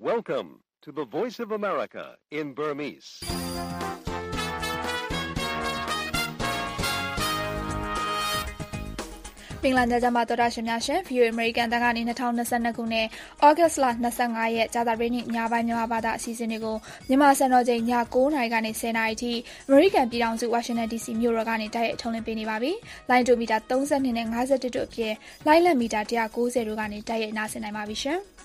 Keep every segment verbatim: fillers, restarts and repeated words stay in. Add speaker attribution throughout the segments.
Speaker 1: Welcome to the Voice of America in Burmese.
Speaker 2: ။မင်္ဂလာညချမ်းပါတော်တာရှင်များရှင် ဗီအိုအေ American တန်ကနေ၂၀၂၂ခုနှစ်ဩဂတ်စ်လ၂၅ရက်ကြာသပတေးနေ့ညပိုင်းမြန်မာဘာသာအစီအစဉ်တွေကိုမြန်မာစံတော်ချိန်ည၉နာရီကနေ၁၀နာရီထိ American ပြည်ထောင်စု Washington ဒီ စီ မြို့တော်ကနေတိုက်ရိုက်ထုတ်လွှင့်ပေးနေပါပြီ။လိုင်းဒိုမီတာ၃၂နဲ့၅၁တို့အပြင်လိုင်းလက်မီတာ၁၉၀တို့ကနေတိုက်ရိုက်နားဆင်နိုင်ပါပြီရှင်။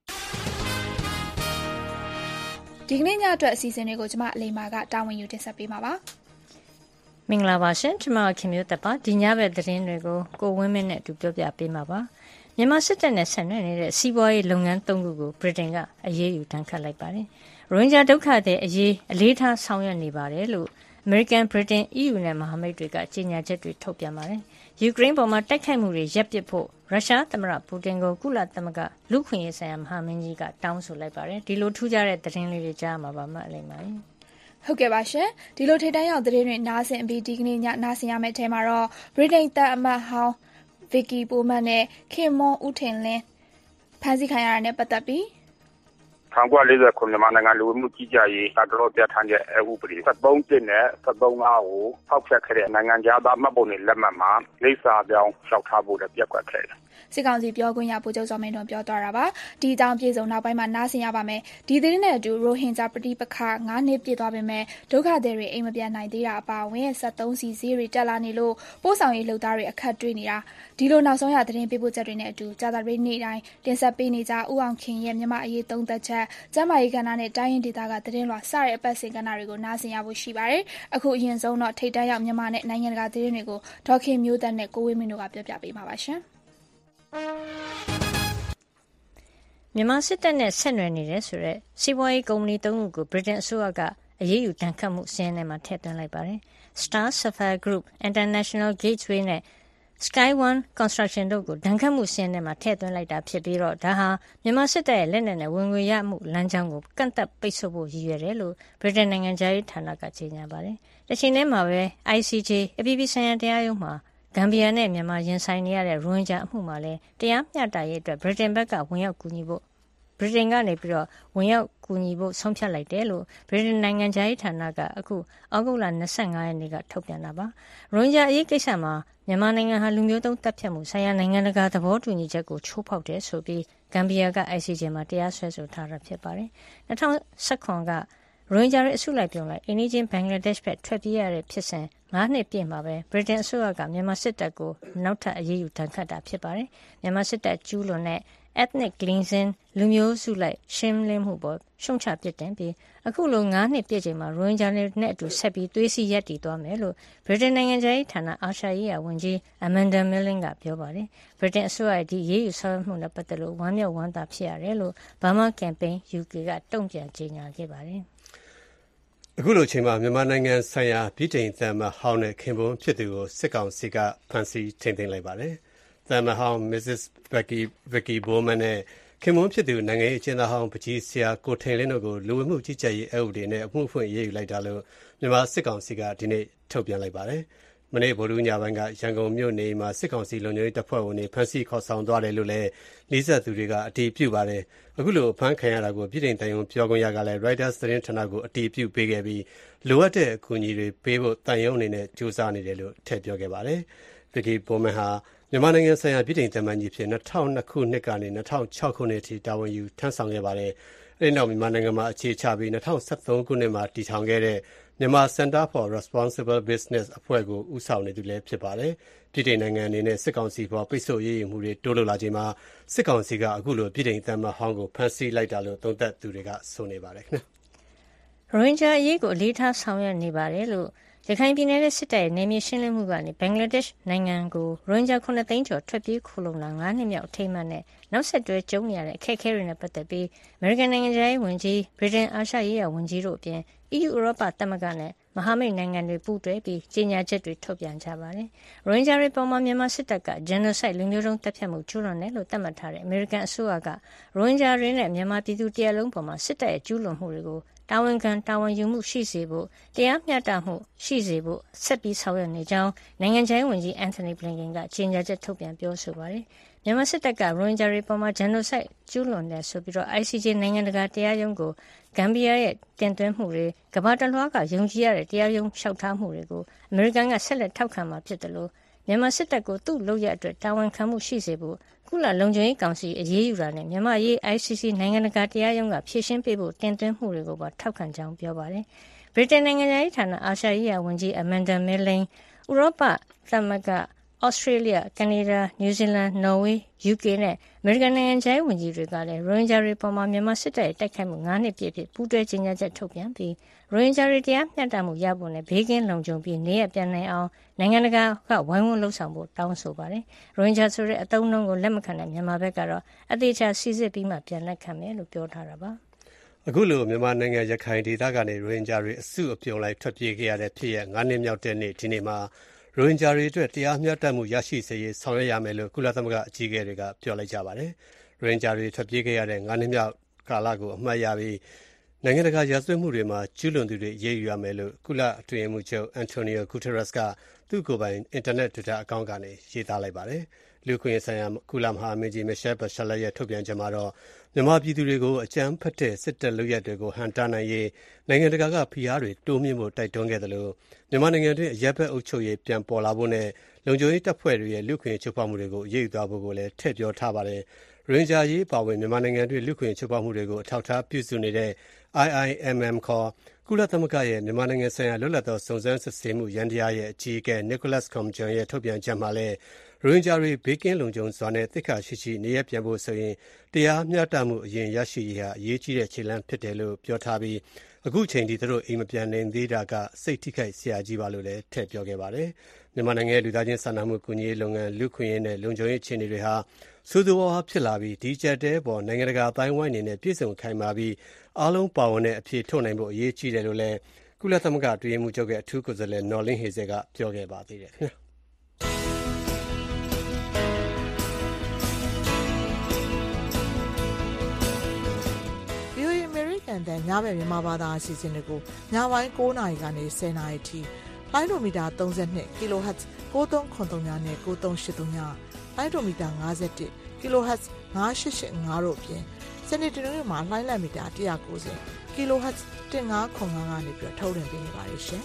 Speaker 2: ဒီကနေ့ညအတွက်အစီအစဉ်တွေကိုကျွန်မအလိမ္မာကတာဝန်ယူတင်ဆက်ပေးမှာပါ။
Speaker 3: မင်္ဂလာပါရှင်ကျွန်မခင်မျိုးသက်ပါဒီညဘက်သတင်းတွေကိုကိုဝင်းမင်းနဲ့အတူပြောပြပေးမှာပါမြန်မာစစ်တပ်နဲ့ဆက်နွယ်နေတဲ့စီးပွားရေးလုပ်ငန်းသုံးခုကိုဗြိတိန်ကအရေးယူတန်းခတ်လိုက်ပါတယ်ရိုဟင်ဂျာဒုက္ခသည်အရေးအလေးထားဆောင်ရွက်နေပါတယ်လို့ American Britain E U နဲ့မဟာမိတ်တွေကကြေညာချက်တွေထုတ်ပြန်ပါတယ်ယူကရိန်းပေါ်မှာတိုက်ခိုက်မှုတွေရပ်ပစ်ဖို့ရုရှားသမ္မတပူတင်ကိုကုလသမဂ္ဂလူ့ခွင့်ရေးဆိုင်ရာမဟာမင်းကြီးကတောင်းဆိုလိုက်ပါတယ်ဒီလိုထူးခြားတဲ့သတင်းလေးတွေကြားမှာပါမှအလိမ့်ပါ
Speaker 2: ဟုတ်ကဲ့ပါရှင်ဒီလိုထိတ်တန့်ရောက်သတင်းတွေနားဆင်ပြီးဒီကနေ့ညနားဆင်ရမယ့်အထဲမှာတော့ဗြိတိန်တပ်အမတ်ဟောင်းဗီကီပိုမန်နဲ့ခင်မွန်ဦးထင်လင်းဖမ်းဆီးခံရတာနဲ့ပတ်သက်ပြီး
Speaker 4: ၁၉၄၀ခုမြန်မာနိုင်ငံလူမှုကြီးကြပ်ရေးအတော်ပြဋ္ဌာန်းချက်အဥပဒေ၁၃ကျင့်နဲ့၁၃ငါးကိုဖောက်ဖျက်ခဲ့တဲ့နိုင်ငံခြားသားမှတ်ပုံတင်လက်မှတ်မှာလိပ်စာပြောင်းလျှောက်ထားဖို့လည်းပြက်ကွက်ခဲ့တယ်
Speaker 2: စစ်ကောင်စီပြောခွင့်ရဗိုလ်ချုပ်စောမင်းထွန်းပြောသွားတာပါဒီအကြောင်းပြည်စုံနောက်ပိုင်းမှာနားဆင်ရပါမယ်ဒီသတင်းနဲ့အတူရိုဟင်ဂျာပဋိပက္ခ၅နှစ်ပြည့်သွားပေမဲ့ဒုက္ခသည်တွေအိမ်မပြန်နိုင်သေးတာအပါအဝင်စက်သုံးစီဈေးတွေတက်လာနေလို့ပို့ဆောင်ရေးလုပ်သားတွေအခက်တွေ့နေတာဒီလိုနောက်ဆုံးရသတင်းပေးပို့ချက်တွေနဲ့အတူကြာသပတေးနေ့တိုင်းတင်ဆက်ပေးနေကြဦးအောင်ခင်ရဲ့မြန်မာအရေးသုံးသက်ချက်ကျမ်းမာရေးကဏ္ဍနဲ့တိုင်းရင်းဒေသကသတင်းလွှာစတဲ့အပတ်စဉ်ကဏ္ဍတွေကိုနားဆင်ရဖို့ရှိပါတယ်အခုအရင်ဆုံးတော့ထိတ်တန့်ရောက်မြန်မာနဲ့နိုင်ငံတကာသတင်းတွေကိုဒေါ်ခင်မျိုးသက်နဲ့ကိုဝင်းမင်းတို့ကပြောပြပေးမှာပါရှင်
Speaker 3: မြန်မာစစ်တပ်နဲ့ဆက်နွယ်နေတယ်ဆိုတဲ့စီးပွားရေးကုမ္ပဏီသုံးခုကိုဗြိတိန်အစိုးရကအရေးယူတန်းခတ်မှုစီးရင်ထဲမှာထည့်သွင်းလိုက်ပါတယ်။ Star Sapphire Group, International Gateway နဲ့ Sky One Construction တို့ကိုတန်းခတ်မှုစီးရင်ထဲမှာထည့်သွင်းလိုက်တာဖြစ်ပြီးတော့ဒါဟာမြန်မာစစ်တပ်ရဲ့လက်နက်နဲ့ဝင်ငွေရမှုလမ်းကြောင်းကိုကန့်သတ်ပိတ်ဆို့ဖို့ရည်ရွယ်တယ်လို့ဗြိတိန်နိုင်ငံသားရေးဌာနကကြေညာပါတယ်။တစ်ချိန်တည်းမှာပဲ I C J အပြည်ပြည်ဆိုင်ရာတရားရုံးမှာဂမ်ဘီယာနဲ့မြန်မာရင်ဆိုင်နေရတဲ့ရိုဟင်ဂျာအမှုမှာလည်းတရားမျှတရေးအတွက်ဗြိတိန်ဘက်ကဝင်ရောက်ကူညီဖို့ဗြိတိန်ကနေပြီးတော့ဝင်ရောက်ကူညီဖို့ဆုံးဖြတ်လိုက်တယ်လို့ဗြိတိန်နိုင်ငံသားရေးဌာနကအခုဩဂုတ်လ၂၅ရက်နေ့ကထုတ်ပြန်တာပါရိုဟင်ဂျာအရေးကိစ္စမှာမြန်မာနိုင်ငံဟာလူမျိုးတုံးတပ်ဖြတ်မှုဆိုင်ရာနိုင်ငံတကာသဘောတူညီချက်ကိုချိုးဖောက်တယ်ဆိုပြီးဂမ်ဘီယာက I C J မှာတရားစွဲဆိုထားတာဖြစ်ပါတယ်၂၀၁၇ကရိုဟင်ဂျာတွေအစုလိုက်ပြုံလိုက်အိန္ဒိယဘင်္ဂလားဒေ့ရှ်ဘက်ထွက်ပြေးရတဲ့ဖြစ်စဉ်၅နှစ်ပြည့်မှာပဲဗြိတိန်အစိုးရကမြန်မာစစ်တပ်ကိုနောက်ထပ်အရေးယူတန်းခတ်တာဖြစ်ပါတယ်မြန်မာစစ်တပ်ကျူးလွန်တဲ့ ethnic cleansing လူမျိုးစုလိုက်ရှင်းလင်းမှုပေါ်ရှုံချပစ်တင်ပြီးအခုလို၅နှစ်ပြည့်ချိန်မှာရိုဟင်ဂျာတွေနဲ့အတူဆက်ပြီးသွေးစည်းရပ်တည်သွားမယ်လို့ဗြိတိန်နိုင်ငံသားရေးဌာနအာရှရေးရာဝန်ကြီး Amanda Milling ကပြောပါတယ်ဗြိတိန်အစိုးရရဲ့ဒီရေးယူဆောင်ရွက်မှုနဲ့ပတ်သက်လို့ဝမ်းမြောက်ဝမ်းသာဖြစ်ရတယ်လို့ Burma Campaign U K ကတုံ့ပြန်ကြေညာခဲ့ပါတယ်
Speaker 5: အခုလိုချိန်မှာမြန်မာနိုင်ငံဆိုင်ရာဗြိတိန်သံအမတ်ဟောင်းနဲ့ခင်ပွန်းဖြစ်သူကိုစစ်ကောင်စီကဖမ်းဆီးထိန်းသိမ်းလိုက်ပါတယ်။သံအမတ်ဟောင်း Missus Vicky Vicky Bowman နဲ့ခင်ပွန်းဖြစ်သူနိုင်ငံရေးအကျဉ်းသားဟောင်းပကြီးဆရာကိုထိန်လင်းတို့ကိုလူဝင်မှုကြီးကြပ်ရေးအဥပဒေနဲ့အမှုဖွင့်အရေးယူလိုက်တာလို့မြန်မာစစ်ကောင်စီကဒီနေ့ထုတ်ပြန်လိုက်ပါတယ်။မနေ့ဗုဒ္ဓညပိုင်းကရန်ကုန်မြို့နေမှာစစ်ကောင်စီလုံခြုံရေးတပ်ဖွဲ့ဝင်တွေဖမ်းဆီးခေါ်ဆောင်သွားတယ်လို့လည်းနှိစက်သူတွေကအတည်ပြုပါတယ်။အခုလိုဖမ်းခံရတာကိုပြည်ထောင်တန်ယုံပြောခွင့်ရကလည်း Reuters သတင်းဌာနကိုအတည်ပြုပေးခဲ့ပြီးလိုအပ်တဲ့အကူအညီတွေပေးဖို့တန်ယုံအနေနဲ့ကြိုးစားနေတယ်လို့ထည့်ပြောခဲ့ပါတယ်။ Vicky Bowman ဟာမြန်မာနိုင်ငံဆိုင်ရာပြည်ထောင်တမန်ကြီးဖြစ်၂၀၀၂ခုနှစ်ကနေ၂၀၀၆ခုနှစ်အထိတာဝန်ယူထမ်းဆောင်ခဲ့ပါတယ်။အဲဒီနောက်မြန်မာနိုင်ငံမှာအခြေချပြီး၂၀၁၃ခုနှစ်မှာတည်ထောင်ခဲ့တဲ့မြန်မာ Center for Responsible Business အဖွဲ့ကိုဦးဆောင်နေသူလည်းဖြစ်ပါတယ်။ပြည်ထောင်နိုင်ငံအနေနဲ့စစ်ကောင်စီပေါ်ပိတ်ဆို့ရေးယူမှုတွေတိုးလုပ်လာချိန်မှာစစ်ကောင်စီကအခုလိုပြည်ထောင်သံမဟောင်းကိုဖမ်းဆီးလိုက်တာလို့သုံးသပ်သူတွေကဆိုနေပါတယ်ခင်ဗျ
Speaker 3: ။ရိုဟင်ဂျာအရေးကိုအလေးထားဆောင်ရွက်နေပါတယ်လို့ရခိုင်ပြည်နယ်ရဲ့စစ်တပ်ရဲ့နေမြေရှင်းလင်းမှုကနေဘင်္ဂလားဒေ့ရှ်နိုင်ငံကိုရိုဟင်ဂျာခုနှစ်သိန်းကျော်ထွက်ပြေးခိုလုံလာ၅နှစ်မြောက်အထိမ်းအမှတ်နဲ့နောက်ဆက်တွဲကြုံနေရတဲ့အခက်အခဲတွေနဲ့ပတ်သက်ပြီးအမေရိကန်နိုင်ငံသားရေးဝန်ကြီးဗြိတိန်အာရှရေးရာဝန်ကြီးတို့အပြင် E U ဥရောပသမဂ္ဂနဲ့မဟာမိတ်နိုင်ငံတွေပူးတွဲပြီးကြေညာချက်တွေထုတ်ပြန်ကြပါတယ်။ရိုဟင်ဂျာတွေပေါ်မှာမြန်မာစစ်တပ်က genocide လူမျိုးတုံးတပ်ဖြတ်မှုကျူးလွန်တယ်လို့သတ်မှတ်ထားတဲ့အမေရိကန်အစိုးရကရိုဟင်ဂျာတွေနဲ့မြန်မာပြည်သူတရက်လုံးပေါ်မှာစစ်တပ်ရဲ့ကျူးလွန်မှုတွေကိုတာဝန်ခံတာဝန်ယူမှုရှိစေဖို့တရားမျှတမှုရှိစေဖို့ဆက်ပြီးဆောင်ရွက်နေကြောင်းနိုင်ငံခြားရေးဝန်ကြီး Anthony Blinken ကကြေညာချက်ထုတ်ပြန်ပြောဆိုပါတယ်။မြန်မာစစ်တပ်ကရိုဟင်ဂျာတွေပေါ်မှာဂျန်နိုဆိုက်ကျူးလွန်တယ်ဆိုပြီးတော့ အိုင် စီ ဂျေ နိုင်ငံတကာတရားရုံးကိုဂမ်ဘီယာရဲ့တင်သွင်းမှုတွေကမ္ဘာတလွှားကယုံကြည်ရတဲ့တရားရုံးလျှောက်ထားမှုတွေကိုအမေရိကန်ကဆက်လက်ထောက်ခံမှာဖြစ်တယ်လို့မြန်မာစစ်တပ်ကိုသူ့လုပ်ရအတွက်တာဝန်ခံမှုရှိစေဖို့ကုလလုံခြုံရေးကောင်စီအရေးယူတာနဲ့မြန်မာရေး အိုင် စီ စီ နိုင်ငံတကာတရားရုံးကဖြေရှင်းပေးဖို့တင်သွင်းမှုတွေကိုပါထောက်ခံကြောင်းပြောပါတယ်ဗြိတိန်နိုင်ငံရေးဌာနအာရှရေးရာဝန်ကြီးအမန်ဒါမီလင်းဥရောပသမဂ္ဂဩစတြေးလျကနေဒါနယူးဇီလန်နော်ဝေးယူကေနဲ့အမေရိကန်နိုင်ငံခြားရေးဝန်ကြီးတွေကလည်းရိုဟင်ဂျာတွေပေါ်မှာမြန်မာစစ်တပ်ရဲ့တိုက်ခိုက်မှု၅နှစ်ပြည့်ဖြစ်ပူးတွဲကြေညာချက်ထုတ်ပြန်ပြီးရိုဟင်ဂျာတွေတရားမျှတမှုရဖို့နဲ့ဘေးကင်းလုံခြုံပြီးနေရပြန်နိုင်အောင်နိုင်ငံတကာကဝိုင်းဝန်းလှုံ့ဆော်ဖို့တောင်းဆိုပါတယ်ရိုဟင်ဂျာဆိုတဲ့အသုံးအနှုန်းကိုလက်မခံတဲ့မြန်မာဘက်ကတော့အသေးချာစီစစ်ပြီးမှပြန်လက်ခံမယ်လို့ပြောထားတာပါ
Speaker 5: အခုလိုမြန်မာနိုင်ငံရခိုင်ဒေသကနေရိုဟင်ဂျာတွေအစုအပြုံလိုက်ထွက်ပြေးခဲ့ရတဲ့ဖြစ်ရပ်၅နှစ်မြောက်တဲ့နေ့ဒီနေ့မှာရိုဟင်ဂျာတွေအတွက်တရားမျှတမှုရရှိစေရေးဆောင်ရွက်ရမယ်လို့ကုလသမဂ္ဂအကြီးအကဲတွေကပြောလိုက်ကြပါတယ်။ရိုဟင်ဂျာတွေထွက်ပြေးခဲ့ရတဲ့၅နှစ်မြောက်ကာလကိုအမှတ်ရပြီးနိုင်ငံတကာရာဇဝတ်မှုတွေမှာကျူးလွန်သူတွေအရေးယူရမယ်လို့ကုလအတွင်းရေးမှူးချုပ်အန်တိုနီယိုဂူတာရက်စ်ကသူ့ကိုယ်ပိုင်အင်တာနက် Twitter အကောင့်ကနေရေးသားလိုက်ပါတယ်။လူ့အခွင့်အရေးဆိုင်ရာကုလမဟာမင်းကြီးမစ်ရှဲဘရှာလက်ရဲ့ထုတ်ပြန်ချက်မှာတော့မြန်မာပြည်သူတွေကိုအကြမ်းဖက်တဲ့စစ်တပ်လုပ်ရပ်တွေကိုဟန့်တားနိုင်ရေးနိုင်ငံတကာကဖိအားတွေတိုးမြှင့်ဖို့တိုက်တွန်းခဲ့တယ်လို့မြန်မာနိုင်ငံတွင်းအရပ်ဘက်အုပ်ချုပ်ရေးပြန်ပေါ်လာဖို့နဲ့လုံခြုံရေးတပ်ဖွဲ့တွေရဲ့လူ့အခွင့်အရေးချိုးဖောက်မှုတွေကိုအရေးယူသွားဖို့ကိုလည်းထည့်ပြောထားပါတယ်။ရိုဟင်ဂျာရေးပါဝင်မြန်မာနိုင်ငံတွင်းလူ့အခွင့်အရေးချိုးဖောက်မှုတွေကိုအထောက်အထားပြုစုနေတဲ့ အိုင် အိုင် အမ် အမ် ခေါ်ကုလသမဂ္ဂရဲ့မြန်မာနိုင်ငံဆိုင်ရာလွတ်လပ်သောစုံစမ်းစစ်ဆေးမှုယန္တရားရဲ့အကြီးအကဲ Nicholas Koumjian ရဲ့ထုတ်ပြန်ချက်မှာလည်းရိုဟင်ဂျာတွေဘေးကင်းလုံခြုံစွာနဲ့သိက္ခာရှိရှိနေရပြန်ဖို့ဆိုရင်တရားမျှတမှုအရင်ရရှိရေးဟာအရေးကြီးတဲ့ခြေလှမ်းဖြစ်တယ်လို့ပြောထားပြီးအခုချိန်ထိသူတို့အိမ်မပြန်နိုင်သေးတာကစိတ်ထိခိုက်စရာကြီးပါလို့လည်းထည့်ပြောခဲ့ပါတယ်။မြန်မာနိုင်ငံရဲ့လူသားချင်းစာနာမှုကူညီရေးလုပ်ငန်းလူခွင့်ရေးနဲ့လုံခြုံရေးအခြေအနေတွေဟာဆိုးဆိုးဝါးဝါးဖြစ်လာပြီးဒီချက်တဲပေါ်နိုင်ငံတကာအတိုင်းဝိုင်းအနေနဲ့ပြည်စုံခိုင်မာပြီးအားလုံးပါဝင်တဲ့အဖြစ်ထုတ်နိုင်ဖို့အရေးကြီးတယ်လို့လည်းကုလသမဂ္ဂအတွင်းရေးမှူးချုပ်ရဲ့အထူးကိုယ်စားလှယ်နော်လင်းဟေဇယ်ကပြောခဲ့ပါသေးတယ်ခင်ဗျာ
Speaker 6: တန်ညဘက်မြန်မာဘာသာအစီအစဉ်တွေကိုညပိုင်း၉နာရီကနေ၁၀နာရီထိလိုင်းဒိုမီတာ၃၂ kHz ၉၃၇၃နဲ့၉၃၈၃ညလိုင်းဒိုမီတာ၅၁ kHz ၅၈၈၅တို့အပြင်စနေတနင်္ဂနွေမှာလိုင်းလံမီတာ၁၉၀ kHz ၁၅၇၅ကနေပြီးထုတ်လွှင့်ပေးနေပါတယ်ရှင်။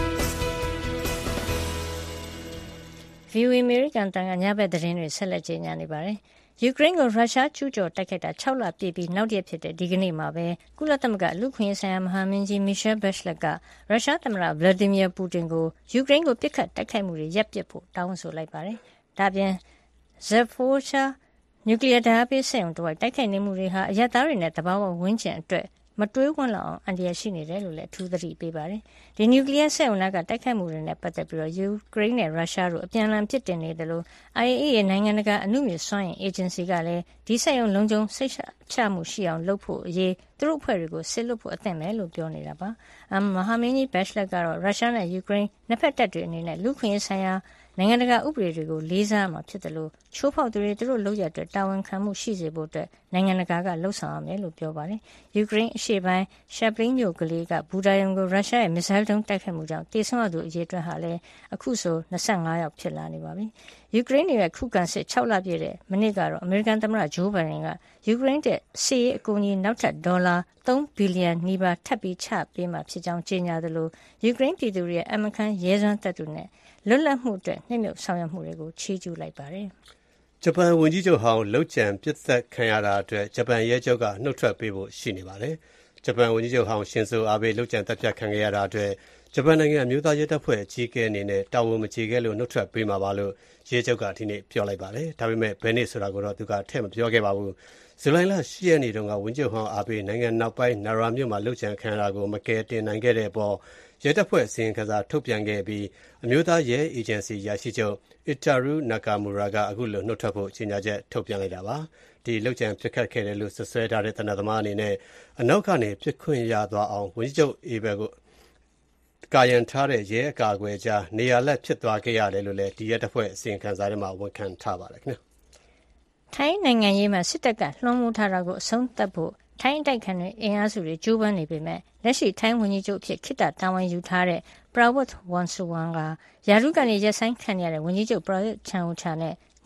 Speaker 3: ဗီအိုအေ American တန်ကညဘက်သတင်းတွေဆက်လက်ကြေညာနေပါတယ်။ယူကရိန်းကိုရုရှားကျူးကျော်တိုက်ခိုက်တာ၆လပြည့်ပြီးနောက်ရက်ဖြစ်တဲ့ဒီကနေ့မှာပဲကုလသမဂ္ဂလူ့အခွင့်အရေးဆိုင်ရာမဟာမင်းကြီးမစ်ရှဲဘက်ရှလက်ကရုရှားသမ္မတဗလာဒီမီယာပူတင်ကိုယူကရိန်းကိုပစ်ခတ်တိုက်ခိုက်မှုတွေရပ်ပစ်ဖို့တောင်းဆိုလိုက်ပါတယ်။ဒါပြင်ဇက်ဖိုရှာနျူကလ িয়ার ဓာတ်အားပေးစက်ရုံတဝိုက်တိုက်ခိုက်နေမှုတွေဟာအရပ်သားတွေနဲ့တဘာဝဝန်းကျင်အတွက်မတွေးဝန်းလောက်အောင်အန္တရာယ်ရှိနေတယ်လို့လည်းအထူးသတိပေးပါတယ်။ဒီနျူကလ িয়ার စက်ရုံကတိုက်ခိုက်မှုတွေနဲ့ပတ်သက်ပြီးယူကရိန်းနဲ့ရုရှားတို့အပြန်အလှန်ပြစ်တင်နေတယ်လို့ အိုင် အေ အေ ရဲ့နိုင်ငံတကာအနုမြစ်စွမ်းအင်အေဂျင်စီကလည်းဒီစက်ရုံလုံခြုံစိတ်ချမှုရှိအောင်လုပ်ဖို့အရေးသူတို့အဖွဲ့တွေကိုစစ်လွတ်ဖို့အသင့်ပဲလို့ပြောနေတာပါ။အမဟာမင်းကြီးဘက်ရှလက်ကတော့ရုရှားနဲ့ယူကရိန်းနှစ်ဖက်တပ်တွေအနေနဲ့လူခွင့်ရေးဆိုင်ရာနိုင်ငံတကာဥပဒေတွေကိုလေးစားမှာဖြစ်တယ်လို့ချိုးဖောက်သူတွေသူတို့လုပ်ရတဲ့တာဝန်ခံမှုရှိစေဖို့အတွက်နိုင်ငံတကာကလှုံ့ဆော်ရမယ်လို့ပြောပါတယ်။ယူကရိန်းအရှေ့ပိုင်းရှက်ပလင်းမြို့ကလေးကဘူတာယုံကိုရုရှားရဲ့မစ်ဇိုင်းဒုံးတိုက်ခိုက်မှုကြောင့်တေဆုံးရသူအရေအတွက်ဟာလည်းအခုဆို၂၅ယောက်ဖြစ်လာနေပါပြီ။ယူကရိန်းရဲ့ခုခံစစ်၆လပြည့်တဲ့မနေ့ကတော့အမေရိကန်သမ္မတဂျိုးဘိုင်ဒန်ကယူကရိန်းတဲ့စစ်ရေးအကူအညီနောက်ထပ်ဒေါ်လာ၃ဘီလီယံနီးပါးထပ်ပြီးချပေးမှာဖြစ်ကြောင်းကြေညာသလိုယူကရိန်းပြည်သူတွေရဲ့အမခန်းရဲစွမ်းတပ်တွေနဲ့လွတ်လပ်မှုအတွက်နှိမ့်မြုပ်ဆောင်ရွက်မှုတွေကိုချီးကျူးလိုက်ပါတယ်
Speaker 5: ။ဂျပန်ဝန်ကြီးချုပ်ဟောင်းလောက်ကျန်ပြစ်သက်ခံရတာအတွက်ဂျပန်ရဲချုပ်ကနှုတ်ထွက်ပေးဖို့ရှိနေပါတယ်။ဂျပန်ဝန်ကြီးချုပ်ဟောင်းရှင်ဇိုအာဘေလောက်ကျန်တပ်ဖြတ်ခံခဲ့ရတာအတွက်ဂျပန်နိုင်ငံအမျိုးသားရဲတပ်ဖွဲ့အကြီးအကဲအနေနဲ့တာဝန်မကျေခဲ့လို့နှုတ်ထွက်ပေးမှာပါလို့ရဲချုပ်ကဒီနေ့ပြောလိုက်ပါတယ်။ဒါပေမဲ့ဘယ်နေ့ဆိုတာကိုတော့သူကထည့်မပြောခဲ့ပါဘူး။ဇူလိုင်လ၈ရက်နေ့တုန်းကဝန်ကြီးချုပ်ဟောင်းအာဘေနိုင်ငံနောက်ပိုင်းနာရာမြို့မှာလောက်ကျန်ခံရတာကိုမကယ်တင်နိုင်ခဲ့တဲ့အပေါ်ရဲတပ်ဖွဲ့အစီရင်ခံစာထုတ်ပြန်ခဲ့ပြီးအမျိုးသားရဲအေဂျင်စီရရှိချုပ်အီတာရူနာကာမူရာကအခုလိုနှုတ်ထွက်ဖို့ကြေညာချက်ထုတ်ပြန်လိုက်တာပါ။ဒီလောက်ကျန်ပြစ်ခတ်ခဲ့တယ်လို့ဆွဆွဲထားတဲ့တနက်သမားအနေနဲ့အနောက်ကနေပြစ်ခွင့်ရသွားအောင်ဝန်ကြီးချုပ်အေဘယ်ကိုကာယံထားတဲ့ရဲအကာအကွယ်ကြားနေရာလက်ဖြစ်သွားခဲ့ရတယ်လို့လည်းဒီရဲတပ်ဖွဲ့အစီရင်ခံစာထဲမှာဝန်ခံထားပါတယ်ခင်ဗျာ
Speaker 3: ။ထိုင်းနိုင်ငံရေးမှာစစ်တပ်ကလွှမ်းမိုးထားတာကိုအဆုံးသတ်ဖို့ထိုင်းတိုက်ခန့်တွေအင်အားစုတွေကြိုးပမ်းနေပေမဲ့လက်ရှိထိုင်းဝန်ကြီးချုပ်ဖြစ်ခိတ္တတာဝန်ယူထားတဲ့ပရာဝတ်ဝမ်ဆူဝမ်ကယာရုကနေရက်ဆိုင်ခံရတဲ့ဝန်ကြီးချုပ်ပရာဝတ်ချန်အိုချာနဲ့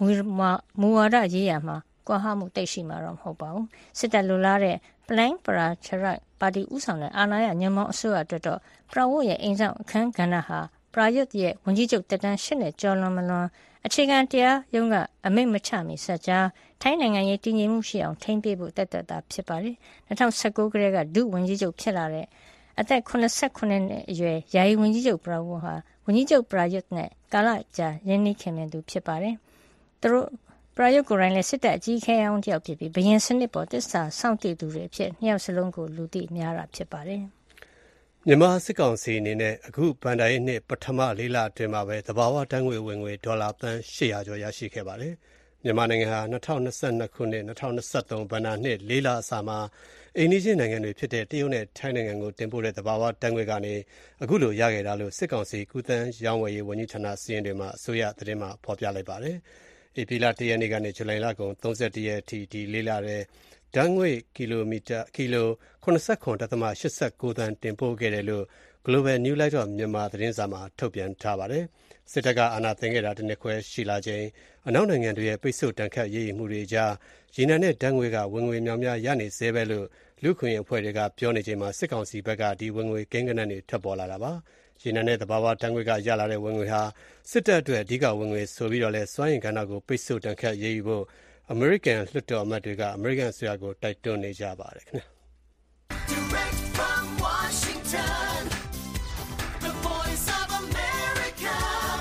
Speaker 3: မူဝါဒရေးရာမှာကွာဟမှုသိရှိမှာတော့မဟုတ်ပါဘူးစစ်တပ်လိုလားတဲ့ Palang Pracharath ပါတီဥဆောင်တဲ့အာဏာရညွန့်ပေါင်းအစိုးရအတွက်တော့ပရာဝတ်ရဲ့အိမ်ဆောင်အခန်းကဏ္ဍဟာပရာယွတ်ရဲ့ဝန်ကြီးချုပ်တက်တန်းရှစ်နှစ်ကျော်လွန်မလွန်အခြေခံတရားရုံးကအမိန့်မချမီဆက်ကြားထိုင်းနိုင်ငံရေးတည်ငြိမ်မှုရှိအောင်ထိန်းပေးဖို့တတ်တတ်တာဖြစ်ပါတယ်၂၀၁၉ကတည်းကဒုဝန်ကြီးချုပ်ဖြစ်လာတဲ့အသက်၇၈နှစ်အရွယ်ယာယီဝန်ကြီးချုပ်ပရာဝတ်ဟာဝန်ကြီးချုပ်ပရာယွတ်နဲ့ကာလကြာရင်းနှီးခင်မင်သူဖြစ်ပါတယ်သူတို့ပရာယွတ်ကိုယ်တိုင်လည်းစစ်တပ်အကြီးအကဲအောင်တယောက်ဖြစ်ပြီးဘရင်စနစ်ပေါ်တစ္ဆာစောင့်တည်သူတွေအဖြစ်နှစ်ယောက်စလုံးကိုလူသိများတာဖြစ်ပါတယ်
Speaker 5: မြန်မာစစ်ကောင်စီအနေနဲ့အခုဗန်ဒာရေးနှစ်ပထမလေးလအတွင်းမှာပဲသဘာဝဓာတ်ငွေဝင်ငွေဒေါ်လာသန်း၈၀၀ကျော်ရရှိခဲ့ပါတယ်။မြန်မာနိုင်ငံဟာ၂၀၂၂ခုနှစ်၂၀၂၃ဘဏ္ဍာနှစ်လေးလအစမှာအိမ်နီးချင်းနိုင်ငံတွေဖြစ်တဲ့တရုတ်နဲ့ထိုင်းနိုင်ငံကိုတင်ပို့တဲ့သဘာဝဓာတ်ငွေကနေအခုလိုရခဲ့တာလို့စစ်ကောင်စီကူးသန်းရောင်းဝယ်ရေးဝန်ကြီးဌာနစီရင်တွေမှာအစိုးရသတင်းမှာဖော်ပြလိုက်ပါတယ်။ဧပြီလ၁ရက်နေ့ကနေဇူလိုင်လကုန်၃၁ရက်အထိဒီလေးလတဲ့ဓာတ်ငွေကီလိုမီတာကီလို၇၇.၈၉ သန်းတင်ပို့ခဲ့တယ်လို့ Global New Light of Myanmar သတင်းစာမှာထုတ်ပြန်ထားပါတယ်။စစ်တပ်ကအာဏာသိမ်းခဲ့တာတစ်နှစ်ခွဲရှိလာချိန်အနောက်နိုင်ငံတွေရဲ့ပိတ်ဆို့တန်ခတ်ရေးယူမှုတွေကြားရေနံနဲ့ဓာတ်ငွေကဝင်ငွေများများရနေစေပဲလို့လူခွင့်အဖွဲ့တွေကပြောနေချိန်မှာစစ်ကောင်စီဘက်ကဒီဝင်ငွေကိန်းဂဏန်းတွေထွက်ပေါ်လာတာပါ။ရေနံနဲ့သဘာဝဓာတ်ငွေကရလာတဲ့ဝင်ငွေဟာစစ်တပ်အတွက်အဓိကဝင်ငွေဆိုပြီးတော့လဲစွမ်းအင်ကဏ္ဍကိုပိတ်ဆို့တန်ခတ်ရေးယူဖို့အမေရိကန်လွှတ်တော်အမတ်တွေကအမေရိကန်အစိုးရကိုတိုက်တွန်းနေကြပါတယ်ခင်ဗျာ Direct from Washington
Speaker 2: The Voice of America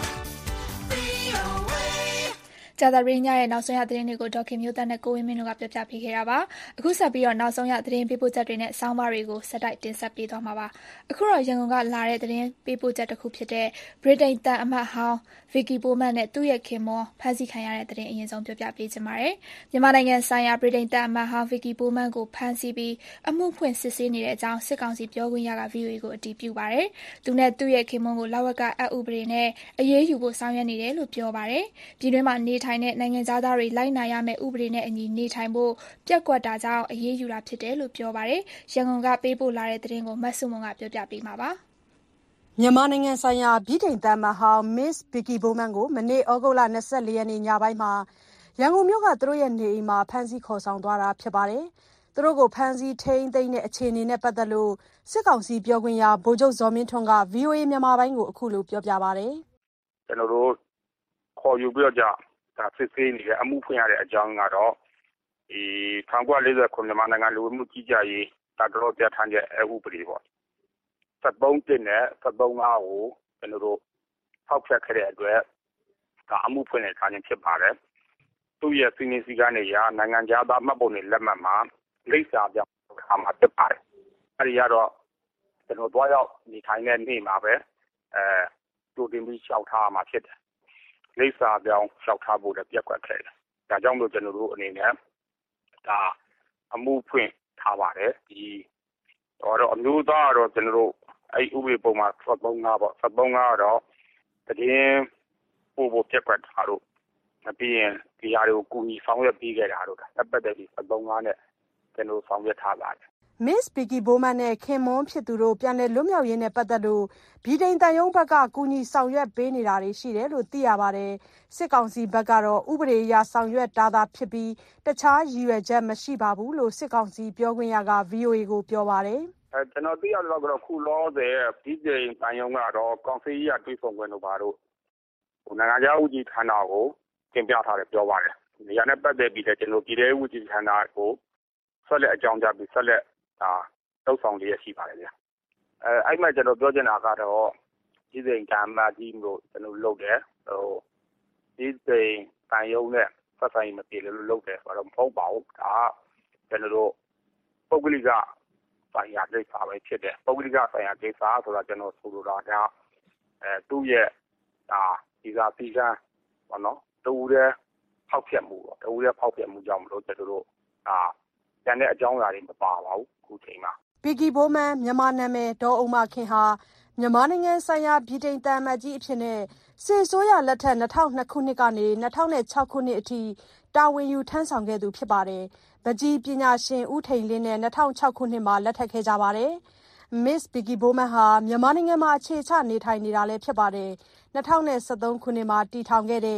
Speaker 2: V O A ကြာသပတေးညရဲ့နောက်ဆုံးရသတင်းတွေကိုဒေါက်ခင်မျိုးသက်နဲ့ကိုဝင်းမင်းတို့ကပြောပြပေးခဲ့တာပါအခုဆက်ပြီးတော့နောက်ဆုံးရသတင်းပေးပို့ချက်တွေနဲ့ဆောင်းပါးတွေကိုဆက်တိုက်တင်ဆက်ပေးသွားမှာပါအခုတော့ရန်ကုန်ကလာတဲ့သတင်းပေးပို့ချက်တစ်ခုဖြစ်တဲ့ဗြိတိန်တန်အမတ်ဟောင်းဗီကီပိုမန်နဲ့သူ့ရဲ့ခင်မွန်ဖမ်းဆီးခံရတဲ့သတင်းအရင်ဆုံးပြောပြပေးချင်ပါတယ်မြန်မာနိုင်ငံဆိုင်ရာဗြိတိန်တန်အမတ်ဟောင်းဗီကီပိုမန်ကိုဖမ်းဆီးပြီးအမှုဖွင့်စစ်ဆေးနေတဲ့အကြောင်းစစ်ကောင်စီပြောခွင့်ရက ဗွီအိုအေ ကိုအတည်ပြုပါတယ်သူနဲ့သူ့ရဲ့ခင်မွန်ကိုလဝကအက်ဥပဒေနဲ့အရေးယူဖို့ဆောင်ရွက်နေတယ်လို့ပြောပါတယ်ပြည်တွင်းမှာနေထိုင်တဲ့နိုင်ငံသားတွေလိုက်နာရမယ့်ဥပဒေနဲ့အညီနေထိုင်ဖို့ပြက်ကွက်တာကြောင့်အရေးယူတာဖြစ်တယ်လို့ပြောပါတယ်ရန်ကုန်ကပေးပို့လာတဲ့သတင်းကိုမဆုမွန်ကပြောပြပေးမှာပါ
Speaker 7: မြန်မာနိုင်ငံဆိုင်ရာဗြိတိန်သံအမတ်ဟောင်း Miss Vicky Bowman ကိုမနေ့ဩဂုတ်လ၂၄ရက်နေ့ညပိုင်းမှာရန်ကုန်မြို့ကသူတို့ရဲ့နေအိမ်မှာဖမ်းဆီးခေါ်ဆောင်သွားတာဖြစ်ပါတယ်။သူတို့ကိုဖမ်းဆီးထိန်းသိမ်းတဲ့အခြေအနေနဲ့ပတ်သက်လို့စစ်ကောင်စီပြောခွင့်ရဗိုလ်ချုပ်ဇော်မင်းထွန်းက ဗွီအိုအေ မြန်မာပိုင်းကိုအခုလိုပြောပြပါတယ်
Speaker 4: ။ကျွန်တော်တို့ခေါ်ယူပြီးတော့ကြာဒါစစ်ဆေးနေတဲ့အမှုဖွင့်ရတဲ့အကြောင်းကတော့ဒီ၁၉၄၉မြန်မာနိုင်ငံလူဝင်မှုကြီးကြပ်ရေးတာတော်ပြဋ္ဌာန်းချက်အဥပဒေပေါ့စက်သုံးတင်နဲ့စက်သုံးငါးကိုကျွန်တော်တို့ဖောက်ဖျက်ခဲ့တဲ့အတွက်ဒါအမှုဖွင့်တဲ့ခါချင်းဖြစ်ပါတယ်သူ့ရဲ့စီမင်းစည်းကမ်းတွေရာနိုင်ငံသားမှတ်ပုံတွေလက်မှတ်မှာလိပ်စာပြောင်းခါမှာဖြစ်ပါတယ်အဲဒီကတော့ကျွန်တော်တွားရောက်နေထိုင်တဲ့နေ့မှာပဲအဲတူတင်ပြီးလျှောက်ထားမှာဖြစ်တယ်လိပ်စာပြောင်းလျှောက်ထားဖို့လည်းပြက်ကွက်ခဲ့တယ်ဒါကြောင့်မို့ကျွန်တော်တို့အနေနဲ့ဒါအမှုဖွင့်ထားပါတယ်ဒီတော့အမျိုးသားကတော့ကျွန်တော်တို့အဲ့ဥပဒေပုံမှာစက်သုံးငါးပေါ့စက်သုံးငါးတော့တည်င်းပို့ဖို့ပြက်ကွက်တာတို့ပြီးရင်ဒီဟာတွေကိုကူညီဆောင်ရွက်ပေးခဲ့တာတို့တပ်ပတ်တဲ့ဒီစက်သုံးငါးနဲ့ကျွန်တော်ဆောင်ရွက်ထားပါတယ်
Speaker 7: Miss Vicky Bowman နဲ့ခင်မွန်းဖြစ်သူတို့ပြန်လည်လွတ်မြောက်ရေးနဲ့ပတ်သက်လို့ဗြိတိန်တန်ယုံဘက်ကကူညီဆောင်ရွက်ပေးနေတာတွေရှိတယ်လို့သိရပါတယ်စစ်ကောင်စီဘက်ကတော့ဥပဒေအရဆောင်ရွက်တာသာဖြစ်ပြီးတခြားရည်ရွယ်ချက်မရှိပါဘူးလို့စစ်ကောင်စီပြောခွင့်ရက ဗွီအိုအေ ကိုပြောပါတယ်
Speaker 4: အဲကျွန်တော်သိရတော့ကတော့ခုလောဆယ်ဗြိတိန်တန်ယုံကတော့ကောင်စီရတွေးဆောင်ခွင့်တို့ပါတော့ဟိုနိုင်ငံခြားဦးကြီးဌာနကိုတင်ပြထားတယ်ပြောပါတယ်နေရာနဲ့ပတ်သက်ပြီးတော့ကျွန်တော်ပြည်ထောင်ဦးကြီးဌာနကိုဆက်လက်အကြောင်းကြားပြီးဆက်လက်ဒါတောက်ဆောင်လေးရရှိပါတယ်ဗျအဲအဲ့မှာကျွန်တော်ပြောချင်တာကတော့ဒီစိန်ကံမကြီးလို့ကျွန်တော်လုပ်တယ်ဟိုဒီစိန်တန်ယုံနဲ့ဆက်ဆိုင်မပြေလို့လုပ်တယ်ဆိုတော့မဟုတ်ပါဘူးဒါကျွန်တော်တို့ပုဂ္ဂလိကဆိုင်ရာကိစ္စပဲဖြစ်တယ်ပုဂ္ဂလိကဆိုင်ရာကိစ္စဆိုတာကျွန်တော်ဆိုလိုတာကအဲသူ့ရဲ့ဒါဒီစာပြီးကန်းဘောနော်တူတဲ့ဖောက်ဖျက်မှုပေါ့တူတဲ့ဖောက်ဖျက်မှုကြောင့်မလို့ကျွန်တော်တို့ဒါကျန်တဲ့အကြောင်းအရာတွေမပါပါဘူးခုချိန်မှာ
Speaker 7: Vicky Bowman မြန်မာနာမည်ဒေါ်ဥမခင်ဟာမြန်မာနိုင်ငံဆိုင်ရာဗြိတိန်တန်အမတ်ကြီးအဖြစ်နဲ့စစ်ဆိုးရလက်ထက်၂၀၀၂ခုနှစ်ကနေ၂၀၀၆ခုနှစ်အထိတာဝန်ယူထမ်းဆောင်ခဲ့သူဖြစ်ပါတယ်။ဗကြီးပညာရှင်ဦးထိန်လင်းနဲ့၂၀၀၆ခုနှစ်မှာလက်ထပ်ခဲ့ကြပါတယ်။ Miss Vicky Bowman ဟာမြန်မာနိုင်ငံမှာအခြေချနေထိုင်နေတာလည်းဖြစ်ပါတယ်။၂၀၁၃ခုနှစ်မှာတည်ထောင်ခဲ့တဲ့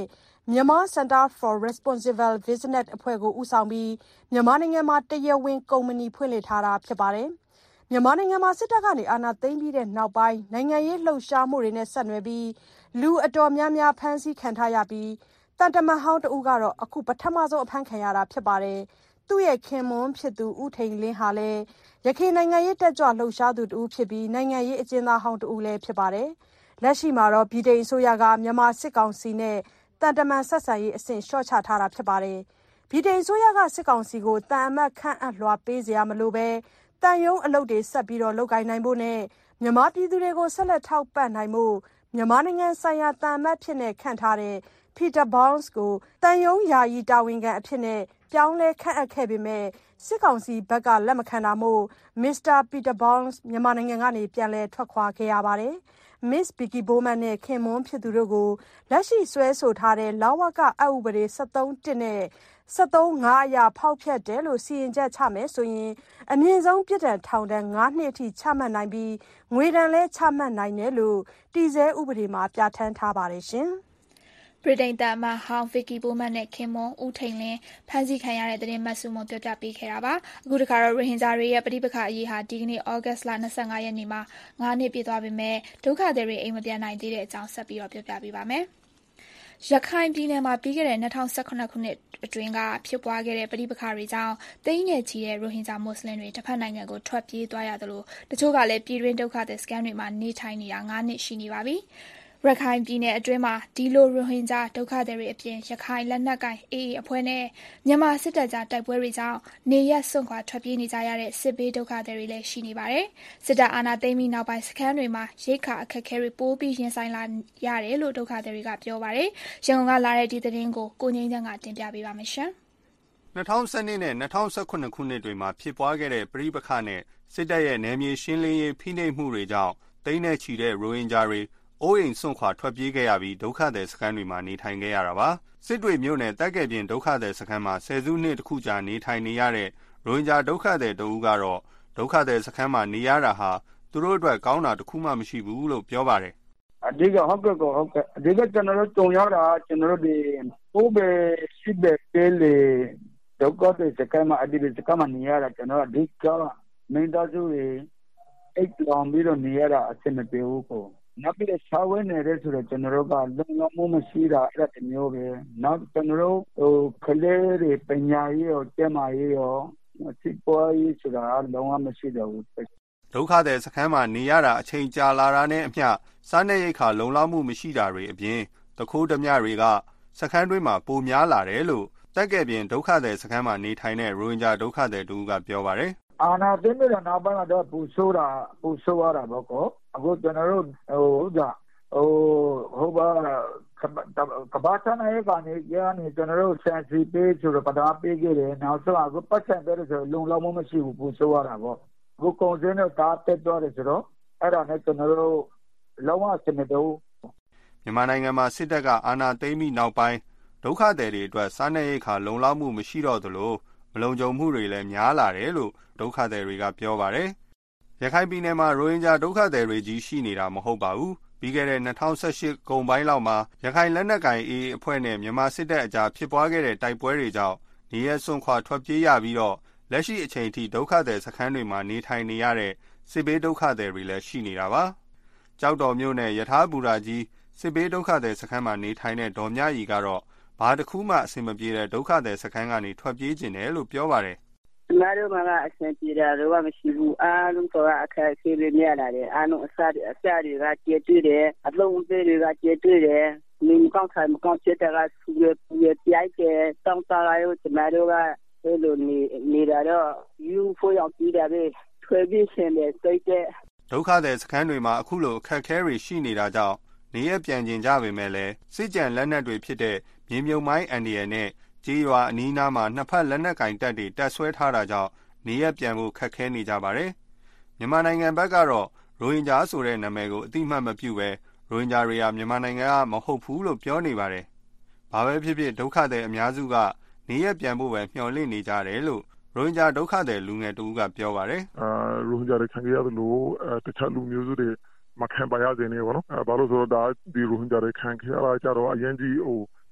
Speaker 7: Myanmar Center for Responsible Business အဖွဲ့ကိုဦးဆောင်ပြီးမြန်မာနိုင်ငံမှာတရားဝင်ကုမ္ပဏီဖွင့်လှစ်ထားတာဖြစ်ပါတယ်။မြန်မာနိုင်ငံမှာစစ်တပ်ကနေအာဏာသိမ်းပြီးတဲ့နောက်ပိုင်းနိုင်ငံရေးလှုပ်ရှားမှုတွေနဲ့ဆက်နွယ်ပြီးလူအတော်များများဖမ်းဆီးခံထားရပြီးတန်တမန်ဟောင်းတဦးကတော့အခုပထမဆုံးအဖမ်းခံရတာဖြစ်ပါတယ်။သူ့ရဲ့ခင်မွန်းဖြစ်သူဦးထိန်လင်းဟာလည်းရခိုင်နိုင်ငံရေးတက်ကြွလှုပ်ရှားသူတဦးဖြစ်ပြီးနိုင်ငံရေးအကျဉ်းသားဟောင်းတဦးလည်းဖြစ်ပါတယ်။လက်ရှိမှာတော့ဗြိတိန်အစိုးရကမြန်မာစစ်ကောင်စီနဲ့တန်တမန်ဆက်ဆံရေးအဆင့်လျှော့ချထားတာဖြစ်ပါတယ်။ဗြိတိန်အစိုးရကစစ်ကောင်စီကိုတန်အမတ်ခန့်အပ်လွှာပေးစရာမလိုပဲတန်ယုံအလုပ်တွေဆက်ပြီးတော့လုပ်ကိုင်နိုင်ဖို့နဲ့မြန်မာပြည်သူတွေကိုဆက်လက်ထောက်ပံ့နိုင်ဖို့မြန်မာနိုင်ငံဆိုင်ရာတန်အမတ်ဖြစ်နေခန့်ထားတဲ့ Peter Barnes ကိုတန်ယုံယာယီတာဝန်ခံအဖြစ်နဲ့ပြောင်းလဲခန့်အပ်ခဲ့ပေမဲ့စစ်ကောင်စီဘက်ကလက်မခံတာမို့ Mister Peter Barnes မြန်မာနိုင်ငံကနေပြန်လည်ထွက်ခွာခဲ့ရပါတယ်။ Miss Vicky Bowman နဲ့ခင်မွန်းဖြစ်သူတို့ကိုလက်ရှိဆွဲဆိုထားတဲ့လဝကအဥပဒေ ၁၃ တစ်နဲ့ ၁၃ ငါး အရဖောက်ဖျက်တယ်လို့စီရင်ချက်ချမယ်ဆိုရင်အမြင့်ဆုံးပြစ်ဒဏ်ထောင်ဒဏ်၅နှစ်အထိချမှတ်နိုင်ပြီးငွေဒဏ်လည်းချမှတ်နိုင်တယ်လို့တည်ဆဲဥပဒေမှာပြဋ္ဌာန်းထားပါတယ်ရှင်။
Speaker 2: ဗြိတိန်သားမဟောင်းဗစ်ကီဘိုမန်နဲ့ခင်မွန်ဦးထိန်လင်းဖမ်းဆီးခံရတဲ့သတင်းမှတ်စုံပြောပြပေးခဲ့တာပါအခုတခါတော့ရိုဟင်ဂျာတွေရဲ့ပဋိပက္ခအရေးဟာဒီကနေ့ဩဂတ်စ်လ၂၅ရက်နေ့မှာ၅နှစ်ပြည့်သွားပြီမဲ့ဒုက္ခသည်တွေအိမ်မပြန်နိုင်သေးတဲ့အကြောင်းဆက်ပြီးတော့ပြောပြပေးပါမယ်ရခိုင်ပြည်နယ်မှာပြီးခဲ့တဲ့၂၀၁၇ခုနှစ်အတွင်းကဖြစ်ပွားခဲ့တဲ့ပဋိပက္ခတွေကြောင့်တိန်းနဲ့ချီတဲ့ရိုဟင်ဂျာမွတ်စလင်တွေတစ်ဖက်နိုင်ငံကိုထွက်ပြေးသွားရသလိုတချို့ကလည်းပြည်တွင်းဒုက္ခသည်စခန်းတွေမှာနေထိုင်နေတာ၅နှစ်ရှိနေပါပြီရခိုင်ပြည်နယ်အတွင်းမှာဒီလိုရိုဟင်ဂျာဒုက္ခသည်တွေအပြင်ရခိုင်လက်နက်ကိုင် အေအေ အဖွဲ့နဲ့မြန်မာစစ်တပ်ကြားတိုက်ပွဲတွေကြောင့်နေရပ်စွန့်ခွာထွက်ပြေးနေကြရတဲ့စစ်ဘေးဒုက္ခသည်တွေလည်းရှိနေပါတယ်။စစ်တပ်အာဏာသိမ်းပြီးနောက်ပိုင်းစခန်းတွေမှာရိက္ခာအခက်အခဲတွေပိုပြီးရင်ဆိုင်လာရတယ်လို့ဒုက္ခသည်တွေကပြောပါတယ်။ရန်ကုန်ကလာတဲ့ဒီသတင်းကိုကိုငိမ့်ချမ်းကတင်ပြပေးပါမယ်ရှင်
Speaker 8: ။၂၀၁၂နဲ့၂၀၁၇ခုနှစ်တွေမှာဖြစ်ပွားခဲ့တဲ့ပဋိပက္ခနဲ့စစ်တပ်ရဲ့နယ်မြေရှင်းလင်းရေးဖိနှိပ်မှုတွေကြောင့်တိန်းနဲ့ချီတဲ့ရိုဟင်ဂျာတွေအိုးအိမ်စွန့်ခွာထွက်ပြေးခဲ့ရပြီးဒုက္ခသည်စခန်းတွေမှာနေထိုင်ခဲ့ရတာပါစစ်တွေမြို့နယ်တက်ကယ်ပြင်ဒုက္ခသည်စခန်းမှာဆယ်စုနှစ်တခုကြာနေထိုင်နေရတဲ့ရိုဟင်ဂျာဒုက္ခသည်တဦးကတော့ဒုက္ခသည်စခန်းမှာနေရတာဟာသူတို့အတွက်ကောင်းတာတခုမှမရှိဘူးလို့ပြောပါတယ်
Speaker 9: အဓိကဟုတ်ကဲ့ဟုတ်ကဲ့အဓိကကျွန်တော်တို့ကြုံရတာကျွန်တော်တို့ဒီအိုးပဲရှိတဲ့တဲလေဒုက္ခသည်စခန်းမှာအဓိကစခန်းမှာနေရတာကျွန်တော်အဓိကမင်းသားစုတွေအိတ်လောင်ပြီးတော့နေရတာအဆင်မပြေဘူးကိုနောက်ပြီးတော့ရှားဝဲနေတဲ့ဆိုတော့ကျွန်တော်တို့ကလုံလောက်မှုမရှိတာအဲ့ဒါမျိုးပဲနောက်ကျွန်တော်တို့ဟိုကလေးတွေပညာရေးရောကျန်းမာရေးရောစစ်ပွားရေးဆိုတာလုံးဝမရှိတော့ဘူး
Speaker 8: ဒုက္ခသည်စခန်းမှာနေရတာအချိန်ကြာလာတာနဲ့အမျှစားနပ်ရိက္ခာလုံလောက်မှုမရှိတာတွေအပြင်တခိုးဓမြတွေကစခန်းတွင်းမှာပိုများလာတယ်လို့တက်ကယ်ပြင်ဒုက္ခသည်စခန်းမှာနေထိုင်တဲ့ရိုဟင်ဂျာဒုက္ခသည်တူကပြောပါတယ်
Speaker 9: အာနာသိတဲ့နောက်ပိုင်းတော့ပူဆိုးတာပူဆိုးရတာပေါ့ကောအခုကျွန်တော်တို့ဟိုဒါဟိုဟိုဘာကဘာသာနဲ့ကနေကနေကျွန်တော်တို့ဆန်စီပေးဆိုတော့ပဒါပေးခဲ့တယ်နောက်ဆုံးအခုပတ်စံတဲ့ဆိုလုံလောက်မှုမရှိဘူးပူဆိုးရတာပေါ့အခုကုန်စည်နဲ့တားတက်သွားတယ်ဆိုတော့အဲ့ဒါနဲ့ကျွန်တော်တို့လုံးဝစနေတော့
Speaker 8: မြန်မာနိုင်ငံမှာစစ်တပ်ကအာဏာသိမ်းပြီးနောက်ပိုင်းဒုက္ခသည်တွေအတွက်စားနပ်ရိက္ခာလုံလောက်မှုမရှိတော့သလိုမလုံခြုံမှုတွေလည်းများလာတယ်လို့ဒုက္ခသည်တွေကပြောပါတယ်။ရခိုင်ပြည်နယ်မှာရိုဟင်ဂျာဒုက္ခသည်တွေကြီးရှိနေတာမဟုတ်ပါဘူး။ပြီးခဲ့တဲ့၂၀၁၈ကုန်ပိုင်းလောက်မှာရခိုင်လက်နက်ကိုင် အေအေ အဖွဲ့နဲ့မြန်မာစစ်တပ်အကြားဖြစ်ပွားခဲ့တဲ့တိုက်ပွဲတွေကြောင့်နေရပ်စွန့်ခွာထွက်ပြေးရပြီးတော့လက်ရှိအချိန်ထိဒုက္ခသည်စခန်းတွေမှာနေထိုင်နေရတဲ့စစ်ဘေးဒုက္ခသည်တွေလည်းရှိနေတာပါ။ကြောက်တော်မြို့နယ်ယထာဘူရာကြီးစစ်ဘေးဒုက္ခသည်စခန်းမှာနေထိုင်တဲ့ဒေါ်မြရီကတော့ဘာတစ်ခုမှအဆင်မပြေတဲ့ဒုက္ခသည်စခန်းကနေထွက်ပြေးခြင်းတယ်လို့ပြောပါတယ်
Speaker 10: ကျမတို့ကအဆင်ပြေတာတော့မရှိဘူးအားလုံးကအခက်အခဲတွေများလာတယ်အားလုံးအစားအစာတွေကကျေတွေ့တယ်အလုံးအသေးတွေကကျေတွေ့တယ်နေမကောင်းထိုင်မကောင်းဖြစ်တာကဆူရပြပြိုက်တယ်တောင်းတရာရောကျမတို့ကအဲ့လိုနေနေတာတော့ယူဖို့ရောက်ပြီးတာပဲထွေးပြီးရှင်တဲ့စိတ်တဲ့
Speaker 8: ဒုက္ခသည်စခန်းတွေမှာအခုလိုအခက်အခဲတွေရှိနေတာကြောင့်နေရပြန်ကျင်ကြပေမဲ့လည်းစစ်ကြံလက်နက်တွေဖြစ်တဲ့မြေမြုံမိုင်းအန်ဒီယယ်နဲ့ကြေးရွာအနီးနားမှာနှစ်ဖက်လက်နက်ကင်တပ်တွေတပ်ဆွဲထားတာကြောင့်နေရပြန်ဖို့ခက်ခဲနေကြပါတယ်။မြန်မာနိုင်ငံဘက်ကတော့ရိုဟင်ဂျာဆိုတဲ့နာမည်ကိုအတိအမှတ်မပြုဘဲရိုဟင်ဂျာတွေကမြန်မာနိုင်ငံကမဟုတ်ဘူးလို့ပြောနေပါတယ်။ဘာပဲဖြစ်ဖြစ်ဒုက္ခသည်အများစုကနေရပြန်ဖို့ပဲမျှော်လင့်နေကြတယ်လို့ရိုဟင်ဂျာဒုက္ခသည်လူငယ်တူကပြောပါတယ်
Speaker 11: ။အာရိုဟင်ဂျာတွေခံရတဲ့လို့တခြားလူမျိုးစုတွေမခံပါရစေနဲ့ဘောနော်။ဘာလို့ဆိုတော့ဒါဒီရိုဟင်ဂျာတွေခံရတာကြတော့အရင်ကြီးဟို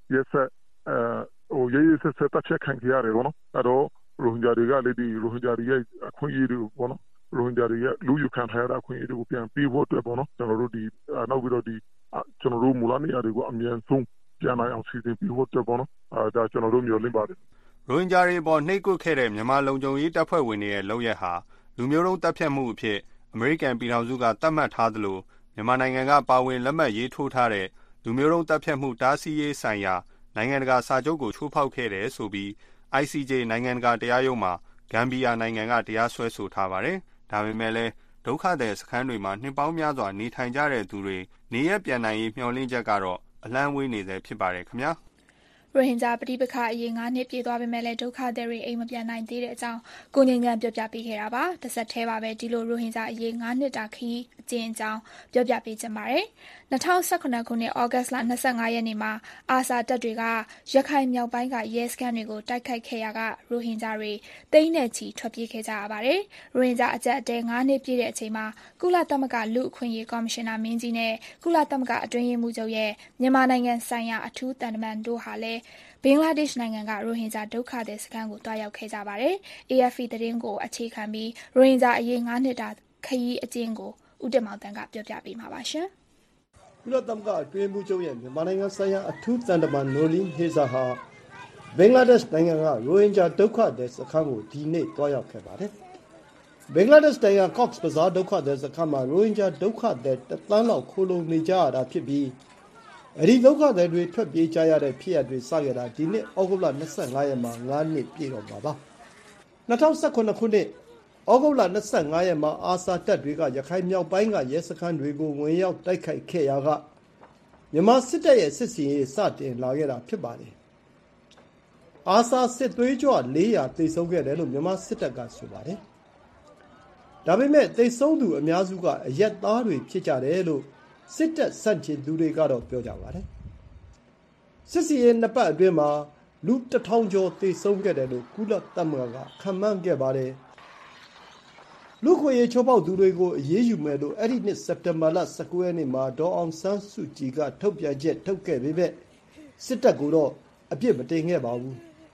Speaker 11: ရက်ဆက်အဲဟိုရေးရေးဆက်ဆက်တက်ချက်ခံကြရတယ်ပေါ့နော်အဲ့တော့ရိုဟင်ဂျာတွေကလည်းဒီရိုဟင်ဂျာတွေရဲ့အခွင့်အရေးတွေပေါ့နော်ရိုဟင်ဂျာတွေရဲ့လူယူခံထားရတဲ့အခွင့်အရေးတွေကိုပြန်ပေးဖို့အတွက်ပေါ့နော်ကျွန်တော်တို့ဒီနောက်ပြီးတော့ဒီကျွန်တော်တို့မူလနေရာတွေကိုအမြန်ဆုံးပြန်နိုင်အောင်စီစဉ်ပြီးဖို့အတွက်ပေါ့နော်အဲဒါကျွန်တော်တို့မျှော်လင့်ပါတယ်
Speaker 8: ရိုဟင်ဂျာတွေပေါ်နှိပ်ကွပ်ခဲ့တဲ့မြန်မာလုံခြုံရေးတပ်ဖွဲ့ဝင်တွေရဲ့လုပ်ရက်ဟာလူမျိုးတုံးတပ်ဖြတ်မှုအဖြစ်အမေရိကန်ပြည်ထောင်စုကသတ်မှတ်ထားသလိုမြန်မာနိုင်ငံကပါဝင်လက်မှတ်ရေးထိုးထားတဲ့လူမျိုးတုံးတပ်ဖြတ်မှုတားဆီးရေးဆိုင်ရာနိုင်ငံတကာစာချုပ်ကိုချိုးဖောက်ခဲ့တယ်ဆိုပြီး I C J နိုင်ငံတကာတရားရုံးမှာဂမ်ဘီယာနိုင်ငံကတရားစွဲဆိုထားပါတယ်။ဒါပေမဲ့လည်းဒုက္ခသည်စခန်းတွေမှာနှစ်ပေါင်းများစွာနေထိုင်ကြတဲ့သူတွေနေရပြန်နိုင်ရေးမျှော်လင့်ချက်ကတော့အလန်းဝေးနေသေးဖြစ်ပါတယ်ခင်ဗျာ။
Speaker 2: ရိုဟင်ဂျာပဋိပက္ခအရေးငါးနှစ်ပြည့်သွားပေမဲ့လည်းဒုက္ခသည်တွေအိမ်မပြန်နိုင်သေးတဲ့အကြောင်းကိုငြိမ်းချမ်းပြောပြပေးခဲ့တာပါ။တစ်ဆက်တည်းပါပဲဒီလိုရိုဟင်ဂျာအရေးငါးနှစ်တာခီးအကျဉ်းအကြောင်းပြောပြပေးချင်ပါတယ်။၂၀၁၇ခုနှစ်ဩဂတ်လ၂၅ရက်နေ့မှာအာဆာတပ်တွေကရခိုင်မြောက်ပိုင်းကရဲစခန်းတွေကိုတိုက်ခိုက်ခဲ့ရာကရိုဟင်ဂျာတွေတိန်းနဲ့ချီထွက်ပြေးခဲ့ကြရပါတယ်။ရိုဟင်ဂျာအကြပ်အတဲငါးနှစ်ပြည့်တဲ့အချိန်မှာကုလသမဂ္ဂလူ့အခွင့်အရေးကော်မရှင်နာမင်းကြီးနဲ့ကုလသမဂ္ဂအတွင်းရေးမှူးချုပ်ရဲ့မြန်မာနိုင်ငံဆိုင်ရာအထူးတန်တမန်တို့ဟာလည်းဘင်္ဂလားဒေ့ရှ်နိုင်ငံကရိုဟင်ဂျာဒုက္ခသည်စခန်းကိုတွားရောက်ခဲ့ကြပါတယ်။ A F P သတင်းကိုအခြေခံပြီးရိုဟင်ဂျာအရေးငါးနှစ်တာခရီးအကျဉ်းကိုဦးတင်မောင်တန်းကပြောပြပေးမှာပါရှင်
Speaker 12: ။ကုလသမဂ္ဂအတွင်းမှုချုပ်ရဲ့မြန်မာနိုင်ငံဆိုင်ရာအထူးတန်တမန်နိုလီဟေဇာဟာဘင်္ဂလားဒေ့ရှ်နိုင်ငံကရိုဟင်ဂျာဒုက္ခသည်စခန်းကိုဒီနေ့တွားရောက်ခဲ့ပါတယ်။ဘင်္ဂလားဒေ့ရှ်နိုင်ငံ Cox's Bazar ဒုက္ခသည်စခန်းမှာရိုဟင်ဂျာဒုက္ခသည်တစ်သန်းလောက်ခိုလုံနေကြရတာဖြစ်ပြီးအဲဒီဒုက္ခသည်တွေထွက်ပြေးကြရတဲ့ဖြစ်ရပ်တွေစခဲ့တာဒီနှစ်ဩဂုတ်လ၂၅ရက်မှာငါးနှစ်ပြည့်တော့မှာပါ၂၀၁၇ခုနှစ်ဩဂုတ်လ၂၅ရက်မှာအာဆာတပ်တွေကရခိုင်မြောက်ပိုင်းကရဲစခန်းတွေကိုဝင်ရောက်တိုက်ခိုက်ခဲ့ရာကမြန်မာစစ်တပ်ရဲ့စစ်စင်ရေးစတင်လာခဲ့တာဖြစ်ပါတယ်အာဆာစစ်သွေးကြွလေးရာသေဆုံးခဲ့တယ်လို့မြန်မာစစ်တပ်ကဆိုပါတယ်ဒါပေမဲ့သေဆုံးသူအများစုကအရက်သားတွေဖြစ်ကြတယ်လို့စစ်တပ်စန့်ကျင်သူတွေကတော့ပြောကြပါတယ်စစ်စီရင်နှစ်ပတ်အတွင်းမှာလူတစ်ထောင်ကျော်သေဆုံးခဲ့တယ်လို့ကုလသမဂ္ဂကခန့်မှန်းခဲ့ပါတယ်လူခွေချိုးပေါက်သူတွေကိုအရေးယူမယ်လို့အဲ့ဒီနှစ်စက်တင်ဘာလ၁၉ရက်နေ့မှာဒေါ်အောင်ဆန်းစုကြည်ကထုတ်ပြန်ချက်ထုတ်ခဲ့ပေမဲ့စစ်တပ်ကတော့အပြစ်မတင်ခဲ့ပါဘူး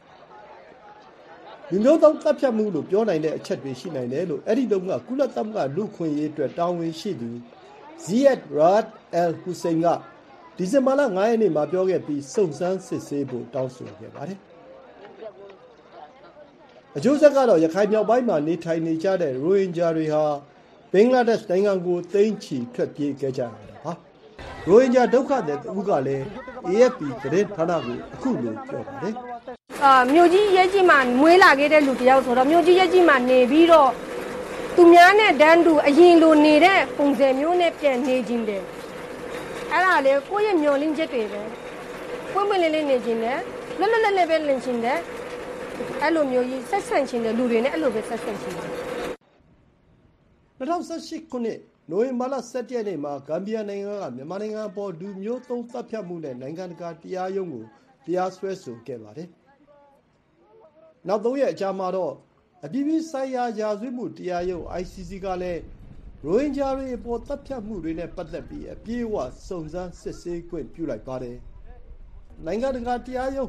Speaker 12: ဒီမျိုးသောတပ်ဖြတ်မှုလို့ပြောနိုင်တဲ့အချက်တွေရှိနိုင်တယ်လို့အဲ့ဒီတုန်းကကုလသမဂ္ဂလူခွင့်ရေးအတွက်တာဝန်ရှိသူZiad Ra'ad Al Hussein ကဒီဇင်ဘာလ၅ရက်နေ့မှာပြောခဲ့ပြီးစုံစမ်းစစ်ဆေးဖို့တောင်းဆိုခဲ့ပါတယ်။အကျိုးဆက်ကတော့ရခိုင်မြောက်ပိုင်းမှာနေထိုင်နေကြတဲ့ရိုဟင်ဂျာတွေဟာဘင်္ဂလားဒေ့ရှ်နိုင်ငံကိုသိမ်းချီထွက်ပြေးခဲ့ကြရတာပါ။ရိုဟင်ဂျာဒုက္ခသည်တဦးကလည်း A F P သတင်းဌာနကိုအခုလိုပြောပါတယ်
Speaker 13: ။အာမြို့ကြီးရဲကြီးမှာမွေးလာခဲ့တဲ့လူတယောက်ဆိုတော့မြို့ကြီးရဲကြီးမှာနေပြီးတော့သူများနဲ့တန်းတူအရင်လိုနေတဲ့ပုံစံမျိုးနဲ့ပြန်နေခြင်းတယ်အဲ့ဒါလေကိုယ့်ရဲ့မျောလင်းချက်တွေပဲပွင့်ပွင့်လင်းလင်းနေခြင်းတယ်လွတ်လွတ်လပ်လပ်ပဲလင်းခြင်းတယ်အဲ့လိုမျိုးကြီးဆက်ဆံခြင်းတယ်လူတွေနဲ့အဲ့လိုပဲဆက်ဆံခြင်းတယ်
Speaker 12: ၂၀၁၈ခုနှစ်နိုဝင်ဘာလ၁၁ရက်နေ့မှာဂမ်ဘီယာနိုင်ငံကမြန်မာနိုင်ငံပေါ်လူမျိုးသုံးတပ်ဖြတ်မှုနဲ့နိုင်ငံတကာတရားရုံးကိုတရားစွဲဆိုခဲ့ပါတယ်နောက်သုံးရက်အကြာမှာတော့အပြည်ပြည်ဆိုင်ရာရာဇဝတ်မှုတရားရုံး I C C ကလည်းရိုဟင်ဂျာတွေအပေါ်တပ်ဖြတ်မှုတွေနဲ့ပတ်သက်ပြီးအပြည့်အဝစုံစမ်းစစ်ဆေးခွင့်ပြုလိုက်ပါတယ်။နိုင်ငံတကာတရားရုံး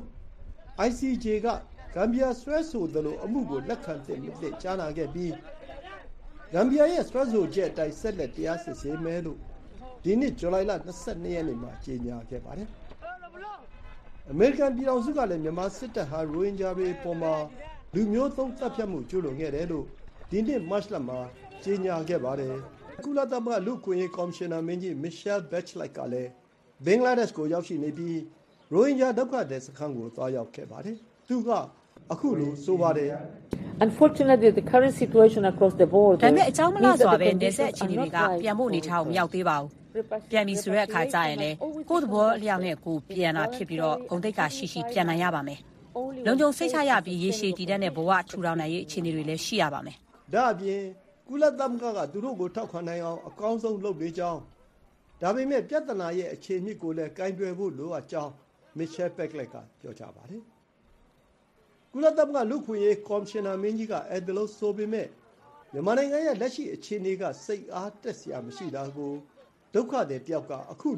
Speaker 12: I C J ကဂမ်ဘီယာဆွဲဆိုသလိုအမှုကိုလက်ခံတဲ့မြစ်ကြားနာခဲ့ပြီးဂမ်ဘီယာရဲ့ဆွဲဆိုချက်အတိုင်းဆက်လက်တရားစစ်ဆေးမယ်လို့ဒီနှစ်ဇူလိုင်လ၂၂ရက်နေ့မှာကြေညာခဲ့ပါတယ်။အမေရိကန်ပြည်ထောင်စုကလည်းမြန်မာစစ်တပ်ဟာရိုဟင်ဂျာတွေအပေါ်မှာလူမျိုးသုံးတပ်ဖြတ်မှုကျူးလွန်ခဲ့တယ်လို့ဒီနှစ်မတ်လမှာကြေညာခဲ့ပါတယ်။ကုလသမဂ္ဂလူ့အခွင့်အရေးကော်မရှင်နာမင်းကြီး Michelle Bachelet ကလည်းဘင်္ဂလားဒေ့ရှ်ကိုရောက်ရှိနေပြီးရိုဟင်ဂျာဒုက္ခသည်စခန်းကိုသွားရောက်ခဲ့ပါတယ်။သူကအခုလိုဆိုပါတယ်။
Speaker 14: Unfortunately the current situation across the border
Speaker 15: ဒါပေမဲ့အကြောင်းမလားစွာပဲနေဆက်အခြေအနေတွေကပြန်ဖို့အနေထားကိုမရောက်သေးပါဘူး။ပြန်ပြီဆိုတဲ့အခါကျရင်လေကိုယ့်သဘောအလျောက်နဲ့ကိုပြန်လာဖြစ်ပြီးတော့ဂုဏ်သိက္ခာရှိရှိပြန်နိုင်ရပါမယ်။လုံခြုံစိတ်ချရပြီးရေရှည်တည်တဲ့ဘဝထူထောင်နိုင်ရေးအခြေအနေတွေလည်းရှိရပါမယ်
Speaker 12: ။ဒါအပြင်ကုလသမဂ္ဂကသူတို့ကိုထောက်ခံနိုင်အောင်အကောင်းဆုံးလုပ်ပေးကြောင်းဒါပေမဲ့ပြဿနာရဲ့အခြေအမြစ်ကိုလည်းကင်တွယ်ဖို့လိုအပ်ကြောင်း Michelle Bachelet ကပြောကြားပါတယ်။ကုလသမဂ္ဂလူ့အခွင့်အရေးကော်မရှင်နာမင်းကြီးကအဲ့ဒီလိုဆိုပေမဲ့မြန်မာနိုင်ငံရဲ့လက်ရှိအခြေအနေကစိတ်အားတက်စရာမရှိတာကိုဒုက္ခသည်တယောက်ကအခုလို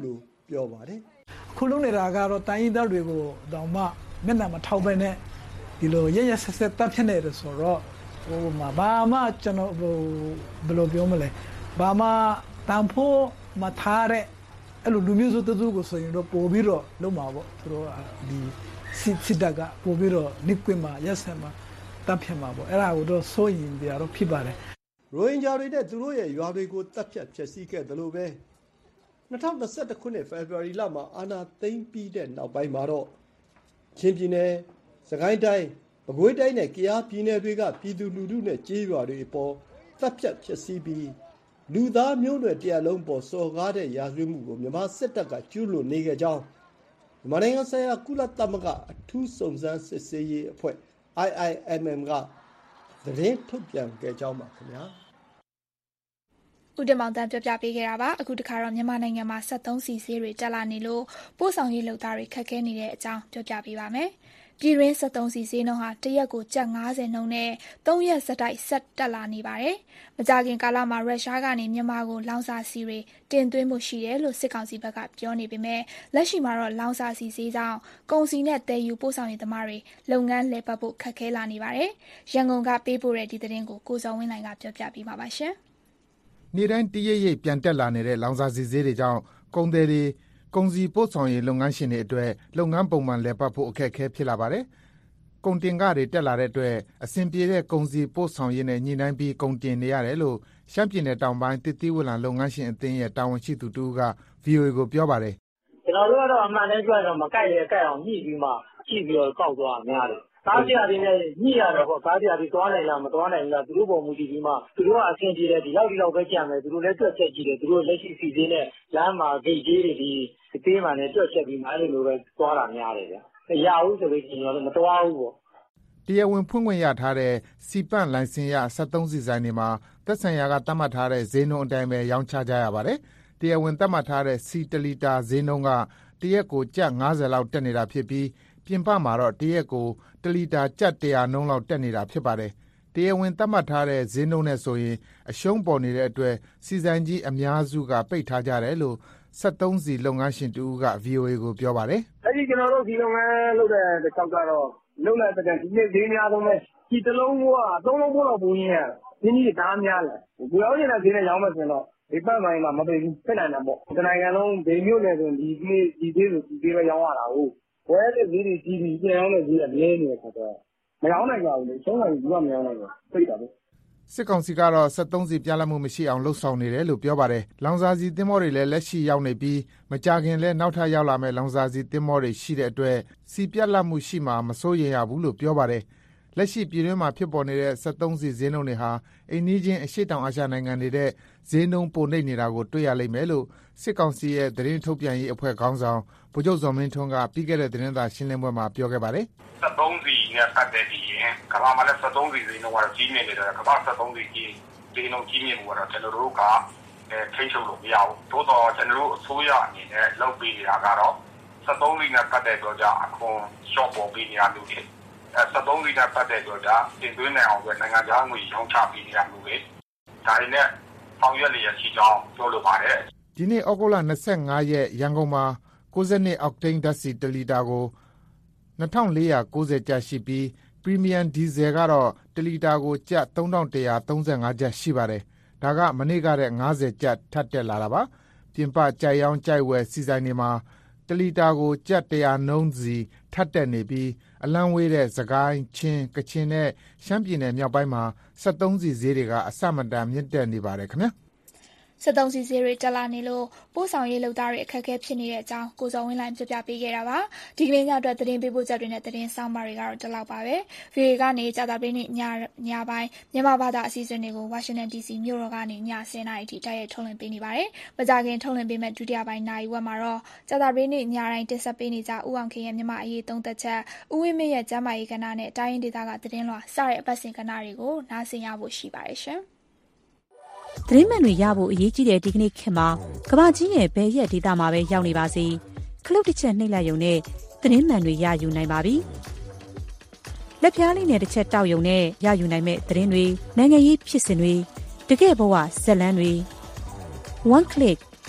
Speaker 12: ပြောပါတယ်
Speaker 16: ခုလုံးနေတာကတော့တိုင်းရင်းသားတွေကိုတောင်မှမျက်နှာမထောက်ပဲနဲ့ဒီလိုရရဆက်ဆက်တပ်ဖြစ်နေတယ်ဆိုတော့ဟိုမှာဘာမှကျွန်တော်ဟိုဘယ်လိုပြောမလဲဘာမှတန်ဖို့မထားတဲ့အဲ့လိုလူမျိုးစုတစုကိုဆိုရင်တော့ပို့ပြီးတော့လုံးမှာပေါ့သူတို့ဒီစစ်စစ်တကပို့ပြီးတော့နိကွင်းမှာရက်ဆက်မှာတပ်ဖြစ်မှာပေါ့အဲ့ဒါကိုတော့စိုးရင်ပြတော့ဖြစ်ပါတယ်
Speaker 12: ရိုဟင်ဂျာတွေနဲ့သူတို့ရဲ့ရွာတွေကိုတပ်ဖြတ်ဖျက်ဆီးခဲ့တယ်လို့ပဲ၂၀၂၁ခုနှစ်ဖေဖော်ဝါရီလမှာအာဏာသိမ်းပြီးတဲ့နောက်ပိုင်းမှာတော့ချင်းပြည်နယ်စကိုင်းတိုင်းပဲခူးတိုင်းနဲ့ကယားပြည်နယ်တွေကပြည်သူလူထုနဲ့ကြေးရွာတွေအပေါ်တပ်ဖြတ်ဖျက်ဆီးပြီးလူသားမျိုးနွယ်တရားလုံးပေါ်စော်ကားတဲ့ရာဇဝတ်မှုကိုမြန်မာစစ်တပ်ကကျူးလွန်နေခဲ့ကြောင်းမြန်မာနိုင်ငံဆိုင်ရာကုလသမဂ္ဂအထူးစုံစမ်းစစ်ဆေးရေးအဖွဲ့ I I M M ကသတင်းထုတ်ပြန်ခဲ့ကြောင်းပါခင်ဗျာ
Speaker 2: ဦးတင်မောင်တန်းပြောပြပေးခဲ့တာပါအခုတခါတော့မြန်မာနိုင်ငံမှာစက်သုံးဆီဈေးတွေတက်လာနေလို့ပို့ဆောင်ရေးလုပ်သားတွေခက်ခဲနေတဲ့အကြောင်းပြောပြပေးပါမယ်ပြည်တွင်းစက်သုံးဆီဈေးနှုန်းဟာတစ်ရက်ကိုကျပ်၅၀နှုန်းနဲ့သုံးရက်ဆက်တိုက်ဆက်တက်လာနေပါတယ်။မကြာခင်ကာလမှာရုရှားကနေမြန်မာကိုလောင်စာဆီတွေတင်သွင်းမှုရှိတယ်လို့စစ်ကောင်စီဘက်ကပြောနေပေမဲ့လက်ရှိမှာတော့လောင်စာဆီဈေးကြောင့်ကုန်စည်နဲ့တည်ယူပို့ဆောင်ရေးသမားတွေလုပ်ငန်းလည်ပတ်ဖို့ခက်ခဲလာနေပါတယ်။ရန်ကုန်ကပေးပို့တဲ့ဒီသတင်းကိုကိုစောဝင်းလိုင်ကပြောပြပေးမှာပါရှင်
Speaker 17: ။နေ့တိုင်းတရိပ်ရိပ်ပြန်တက်လာနေတဲ့လောင်စာဆီဈေးတွေကြောင့်ကုန်သည်တွေကုန်စည်ပို့ဆောင်ရေးလုပ်ငန်းရှင်တွေအတွက်လုပ်ငန်းပုံမှန်လည်ပတ်ဖို့အခက်အခဲဖြစ်လာပါတယ်။ကုန်တင်ခတွေတက်လာတဲ့အတွက်အဆင်ပြေတဲ့ကုန်စည်ပို့ဆောင်ရေးနဲ့ညှိနှိုင်းပြီးကုန်တင်နေရတယ်လို့ရှမ်းပြည်နယ်တောင်ပိုင်းသစ်သီးဝလံလုပ်ငန်းရှင်အသင်းရဲ့တာဝန်ရှိသူတူက ဗွီအိုအေ ကိုပြောပါတယ်
Speaker 18: ။ကျွန်တော်တို့ကတော့အမှန်တည်းပြောတော့မကိုက်ရကိုက်အောင်ညှိပြီးမှကြည့်ပြီးတော့ကောက်သွားများတယ်။ကားပြတွေနဲ့ညှိရတော့ပေါ့ကားပြတွေသွားနိုင်လားမသွားနိုင်လားသူတို့ပုံမူတည်ပြီးမှသူတို့ကအဆင်ပြေတယ်ဒီလောက်ဒီလောက်ပဲကြံမယ်သူတို့လည်းတွက်ချက်ကြည့်တယ်သူတို့လက်ရှိစီစဉ်နဲ့လမ်းမှာဂိတ်ကြီးတွေဒီအသေးမှန်နဲ့တွက်ချက်ပြီးမှအဲ့လိုပဲသွားတာများတယ်ဗျ။မရဘူးဆိုပြီးကျွန်တော်တို့မသွားဘူးပေါ့
Speaker 17: ။တရားဝင်ဖွင့်ခွင့်ရထားတဲ့စီပန့်လိုင်စင်ရစက်သုံးဆီဆိုင်တွေမှာသက်ဆိုင်ရာကသတ်မှတ်ထားတဲ့ဈေးနှုန်းအတိုင်းပဲရောင်းချကြရပါတယ်။တရားဝင်သတ်မှတ်ထားတဲ့စီတစ်လီတာဈေးနှုန်းကတရက်ကိုကျပ်၅၀လောက်တက်နေတာဖြစ်ပြီးပြင်ပမှာတော့တရက်ကိုတလီတာကျပ်၁၀၀နှုန်းလောက်တက်နေတာဖြစ်ပါတယ်။တရားဝင်သတ်မှတ်ထားတဲ့ဈေးနှုန်းနဲ့ဆိုရင်အရှုံးပေါ်နေတဲ့အတွက်စီဆိုင်ကြီးအများစုကပိတ်ထားကြတယ်လို့စက်သုံးဆီလုပ်ငန်းရှင်တူက ဗွီအိုအေ ကိုပြောပါတယ်
Speaker 18: ။အဲ့ဒီကျွန်တော်တို့ဒီလုပ်ငန်းလုပ်တဲ့တစ်ခေါက်ကတော့လုံလိုက်တဲ့ဒီနေ့ဈေးများဆုံးပဲဒီတစ်လုံးကသုံးလုံးပို့တော့ပူရင်းရတယ်။ဒီနေ့ဓာတ်များလဲ။ဒီရောင်းနေတဲ့ဈေးနဲ့ရောင်းမယ်ဆိုတော့ဒီပတ်မိုင်းမှာမပိတ်ဘူးဖြစ်နိုင်တာပေါ့။ဒီနိုင်ငံလုံးဒီမျိုးနဲ့ဆိုဒီဒီဒီဈေးဆိုဒီဈေးပဲရောင်းရတာဟုတ်။ဝယ်တဲ့ဈေးတွေကြီးပြီးပြန်ရောင်းတဲ့ဈေးကနည်းနေတယ်ဆိုတော့မရောင်းနိုင်ကြဘူးလေ။ဆုံးနိုင်ဘူးကမရောင်းနိုင်ဘူး။ပိတ်တာပဲ
Speaker 17: ။စစ်ကောင်စီကတော့စက်သုံးဆီပြတ်လတ်မှုမရှိအောင်လှုပ်ဆောင်နေတယ်လို့ပြောပါတယ်။လောင်စာဆီသင်္ဘောတွေလည်းလက်ရှိရောက်နေပြီးမကြာခင်လည်းနောက်ထပ်ရောက်လာမယ့်လောင်စာဆီသင်္ဘောတွေရှိတဲ့အတွက်ဆီပြတ်လတ်မှုရှိမှာမစိုးရိမ်ရဘူးလို့ပြောပါတယ်။လက်ရှိပြည်တွင်းမှာဖြစ်ပေါ်နေတဲ့စက်သုံးဆီဈေးနှုန်းတွေဟာအိမ်နီးချင်းအရှေ့တောင်အာရှနိုင်ငံတွေတဲ့ဈေးနှုန်းပိုနှိပ်နေတာကိုတွေ့ရလိမ့်မယ်လို့စစ်ကောင်စီရဲ့သတင်းထုတ်ပြန်ရေးအဖွဲ့ခေါင်းဆောင်ဗိုလ်ချုပ်ဇော်မင်းထွန်းကပြီးခဲ့တဲ့သတင်းစာရှင်းလင်းပွဲမှာပြောခဲ့ပါတယ်
Speaker 4: ။စက်သုံးဆီနဲ့ပတ်သက်ပြီးရင်ကမ္ဘာမှာလည်းစက်သုံးဆီဈေးနှုန်းကတော့ကြီးမြင့်နေတယ်ကမ္ဘာစက်သုံးဆီကြီးဈေးနှုန်းကြီးမြင့်မှုကတော့ကျွန်တော်တို့ကအဲထိန်းချုပ်လို့မရဘူး။သို့တော့ကျွန်တော်တို့အစိုးရအနေနဲ့လုပ်ပေးနေတာကတော့စက်သုံးဆီနဲ့ပတ်သက်တော့ကြအခွန်လျှော့ပေါ်ပေးနေတာလို့ဖြစ်အဲစက်သုံးဆီနဲ့ပတ်သက်တော့ကြတင်သွင်းနိုင်အောင်ပဲနိုင်ငံခြားငွေရောင်းချပေးနေတာလို့ပဲဒါနဲ့ဆောင်ရွက်လျက်ရှိကြောင်းပြောလိုပါတယ်
Speaker 17: ။ဒီနေ့ဩဂုတ်လ၂၅ရက်ရန်ကုန်မှာ၉၂အောက်တိန်းဓာတ်ဆီတစ်လီတာကို၂၄၉၀ကျပ်ရှိပြီးပရီမီယံဒီဇယ်ကတော့တစ်လီတာကိုကျပ်၃၁၃၅ကျပ်ရှိပါတယ်။ဒါကမနေ့ကတဲ့၅၀ကျပ်ထပ်တက်လာတာပါ။ပြင်ပကြိုက်ရောင်းကြိုက်ဝယ်စီဆိုင်တွေမှာတစ်လီတာကိုကျပ်၁၀၀နှုန်းစီထပ်တက်နေပြီးအလံဝေးတဲ့စကိုင်းချင်းကချင်နဲ့ရှမ်းပြည်နယ်မြောက်ပိုင်းမှာစက်သုံးဆီဈေးတွေကအဆမတန်မြင့်တက်နေပါတယ်ခင်ဗျာ
Speaker 2: စက်သုံးဆီဈေးတွေတက်လာနေလို့ပို့ဆောင်ရေးလုပ်သားတွေအခက်အခဲဖြစ်နေတဲ့အကြောင်းကိုစောဝင်းလိုင်းပြပြပေးခဲ့တာပါဒီကနေ့ညအတွက်သတင်းပေးပို့ချက်တွေနဲ့သတင်းဆောင်ပါတွေကတော့ဒီလောက်ပါပဲ ဗီအိုအေ ကနေကြာသပတေးနေ့ညညပိုင်းမြန်မာဘာသာအစီအစဉ်တွေကိုဝါရှင်တန် ဒီစီ မြို့တော်ကနေည၁၀နာရီထိတိုက်ရိုက်ထုတ်လွှင့်ပေးနေပါတယ်မကြာခင်ထုတ်လွှင့်ပေးမဲ့ဒုတိယပိုင်းနိုင်ဝက်မှာတော့ကြာသပတေးနေ့ညတိုင်းတင်ဆက်ပေးနေကြဦးအောင်ခင်ရဲ့မြန်မာအရေးသုံးသက်ချက်ဦးဝင်းမင်းရဲ့ကျမ်းမာရေးကဏ္ဍနဲ့တိုင်းရင်းဒေသကသတင်းလွှာစတဲ့အပတ်စဉ်ကဏ္ဍတွေကိုနားဆင်ရဖို့ရှိပါတယ်ရှင်
Speaker 19: သတင်းမှန်တွေရဖို့အရေးကြီးတဲ့ဒီကနေ့ခေတ်မှာကမ္ဘာကြီးရဲ့ဘယ်ရက်ဒေသမှာပဲရောက်နေပါစေခလုတ်တစ်ချက်နှိပ်လိုက်ရုံနဲ့သတင်းမှန်တွေရယူနိုင်ပါပြီလက်ပြားလေးနဲ့တစ်ချက်တောက်ရုံနဲ့ရယူနိုင်မဲ့သတင်းတွေနိုင်ငံရေးဖြစ်စဉ်တွေတကယ့်ဘဝဇာတ်လမ်းတွေ one click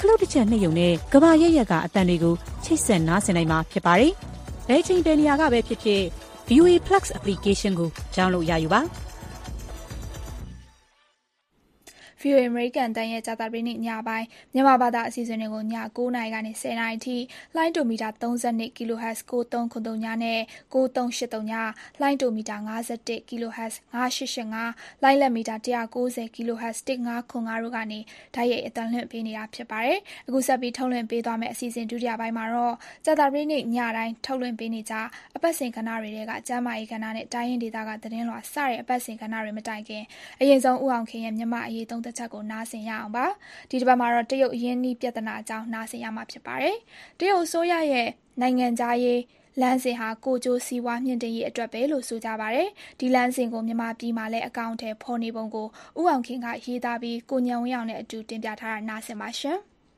Speaker 19: ခလုတ်တစ်ချက်နှိပ်ယုံနဲ့ကဘာရက်ရက်ကအတန်တွေကိုချိတ်ဆက်နားဆင်နိုင်မှာဖြစ်ပါတယ်။ဘယ်ချိန်ဘယ်နေရာကပဲဖြစ်ဖြစ် ဗီ အို အေ Plus application ကို download ရယူပါ။
Speaker 2: ဗီ အို အေ အမေရိကန်တန်ရဲ့ကြာသပတေးနေ့ညပိုင်းမြန်မာဘာသာအစီအစဉ်တွေကိုည၉နာရီကနေ၁၀နာရီအထိလိုင်းဒိုမီတာ၃၂ kHz ၉၃၇၃ညနဲ့၉၃၈၃ညလိုင်းဒိုမီတာ၅၁ kHz ၅၈၈၅လိုင်းလက်မီတာ၁၉၀ kHz ၁၅၇၅တို့ကနေဓာတ်ရိုက်အသံလွှင့်ပေးနေတာဖြစ်ပါတယ်။အခုဆက်ပြီးထုတ်လွှင့်ပေးသွားမယ့်အစီအစဉ်ဒုတိယပိုင်းမှာတော့ကြာသပတေးနေ့ညတိုင်းထုတ်လွှင့်ပေးနေကြအပတ်စဉ်ကဏ္ဍတွေကကျန်းမာရေးကဏ္ဍနဲ့တိုင်းရင်းဒေသကသတင်းလွှာစတဲ့အပတ်စဉ်ကဏ္ဍတွေမတိုင်ခင်အရင်ဆုံးဦးအောင်ခင်ရဲ့မြန်မာအရေးသုံးသက်ချက်ကိုနားဆင်ရအောင်ပါဒီတစ်ပတ်မှာတော့တရုတ်အရင်းနှီးပြဿနာအကြောင်းနားဆင်ရမှာဖြစ်ပါတယ်တရုတ်အစိုးရရဲ့နိုင်ငံခြားရေးလမ်းစဉ်ဟာကိုကျိုးစီးပွားမြင့်တင်ရေးအတွက်ပဲလို့ဆိုကြပါတယ်ဒီလမ်းစဉ်ကိုမြန်မာပြည်မှာလည်းအကောင့်ထဲဖော်နေပုံကိုဦးအောင်ခင်ကရေးသားပြီးကိုညံဝင်းအောင်နဲ့အတူတင်ပြထားတာနားဆင်ပါရှင်